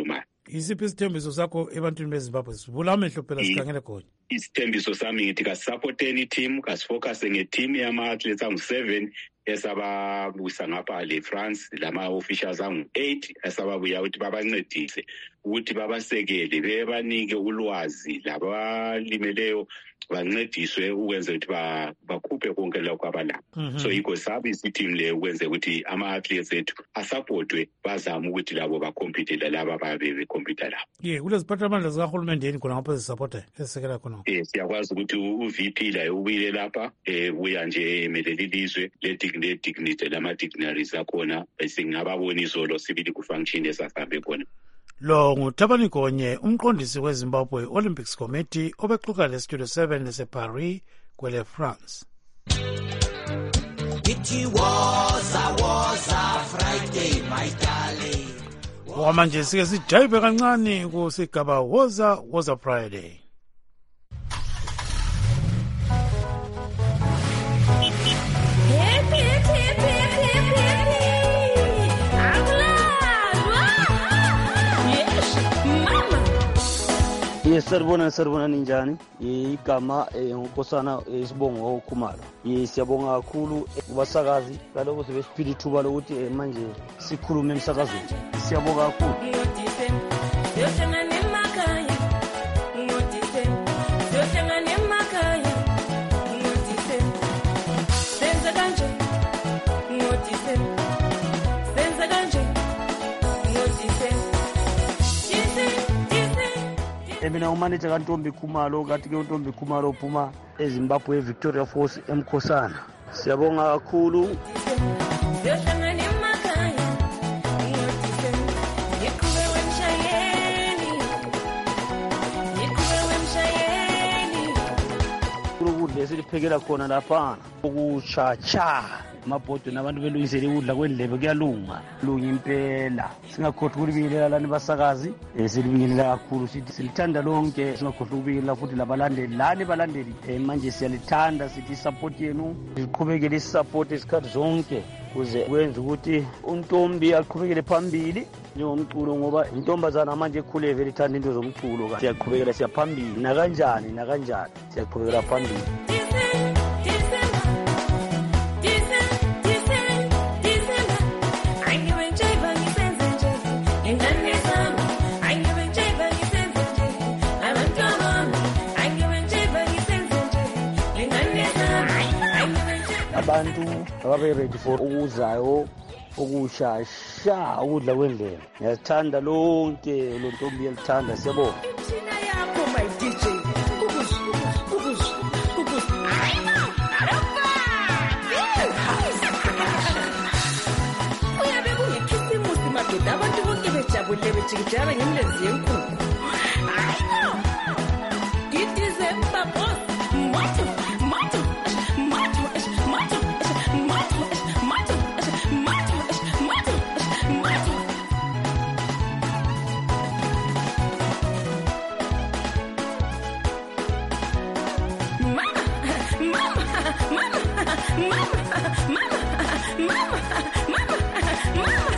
S7: Isiphi isithembiso sakho ebantwini beZimbabwe? Sivula amehlo phela sikhangele khona.
S5: Isithembiso sami ngithi kasupporteni team, kasifocuse ngeteam yama-athletes angu-seven esababusa ngapha le-France, lama-officials angu-eight esababuya ukuthi babancedise ukuthi babasekele bebanike ulwazi labalimeleyo bancediswe ukwenza ukuthi bakhuphe konke lokho abalakho. So yikho sabe isiteam le ukwenza ukuthi ama-athletes ethu asupportwe bazame ukuthi labo bakompete laba babe bekompete labo.
S7: Ye kuleziphathamandla zikahulumendeni khona ngapho zisupporte esekela khona.
S5: Eh siyakwazi ukuthi u-V P la ubuyile lapha eh uya nje emelele ilizwe le-dignity lama-dignitaries akhona singababona izolo sibili ku-function esahambe khona.
S7: Lo nguThabani Gonye, umqondisi weZimbabwe Olympics Committee obexoxa leStudio seven eseParis kwele France.
S8: It was a was a Friday my darling.
S7: Wamanje sike sijayibe kancane kusigaba woza was a Friday.
S9: Yes, Sarbona Sarbona ninjani igama unkosana isibongo Khumalo. Yes, siyabonga kakhulu kubasakazi kaloko sebesiphila ithuba lokuthi manje sikhulume emsakazweni. Siyabonga kakhulu. Mina umanager kaNtombi Khumalo kathi ke uNtombi Khumalo uphuma eZimbabwe Victoria Falls eMkhosana. Siyabonga kakhulu. Ukudla siliphekela khona lapha ukuchacha mabhodo nabantu belungisele ukudla kwendlebe kuyalunga lunga impela singakhohlwa ukubingelela lani basakazi esilibingelela kakhulu sithi silithanda lonke singakhohlwa ukubingelela futhi labalandeli lani balandeli manje siyalithanda sithi support yenu siqhubekele isupport isikhathi zonke kuze kwenza ukuthi uNtombi aqhubekele phambili njengomculo ngoba intombazana manje ekhule vele ithanda into zomculo kanti siyaqhubekela siyaphambili na kanjani na kanjani siyaqhubekela phambili. Abantu ababe ready for ukuzayo ukushasha ukudla kwendlela. Ngiyasithanda lonke lo Ntombi yalithanda siyabonga.
S10: Uyabe kungekhisimusi madoda abantu bonke bejabule bejikijana ngemlenzi yenkukhu. Hayibo. Gidize mbabo. Moto, moto, moto, moto, moto, moto, moto, moto, moto. Mama, mama, mama, mama, mama, mama, mama, mama.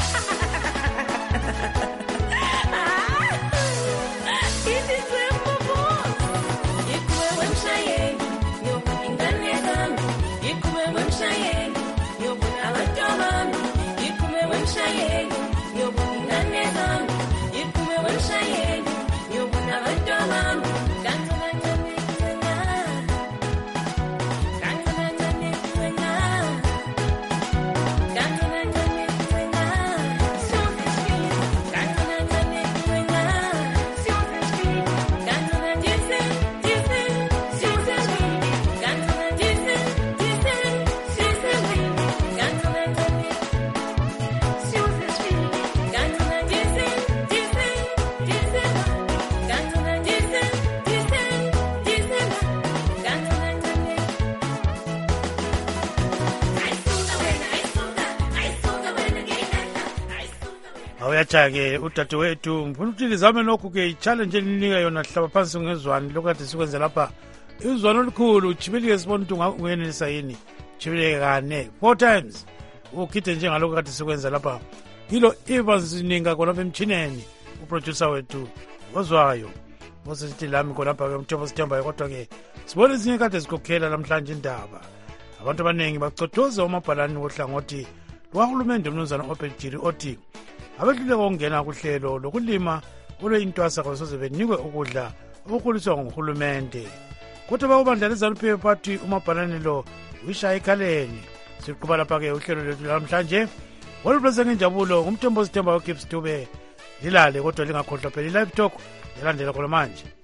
S7: Awuyatha-ke udadewethu ngifuna ukuthi lizame lokhu-ke i-challenge elinika yona hlaba phansi ngezwani lokade sikwenze lapha izwani olukhulu jibilike sibona ukuthi ungenelisa yini jibilike kane four times ukhithe njengalokhu kade sikwenza lapha yilo Evans Ninga khonapha emtshineni uproducer wethu ozwayo mosesithi lami khonapha-ke umthombo sithembayo kodwa-ke sibone ezinye kade zikhokhela namhlanje indaba abantu abaningi bacodoza umabhalani wohlangothi lwahulumende umnumzana Obed Jiri othi abehluleka ukungena kuhlelo lokulima olweyintwasa kwasoze benikwe ukudla okukhuliswa nguhulumende kodwa bakubandla leZANU-P F Party umabhalani lo uyishaya ekhaleni. Siqhuba lapha-ke uhlelo lwethu namhlanje olublese ngenjabulo ngumthombo sithembayo Gibbs Dube lilale kodwa lingakhohlwa phela i-live talk yalandela khona manje.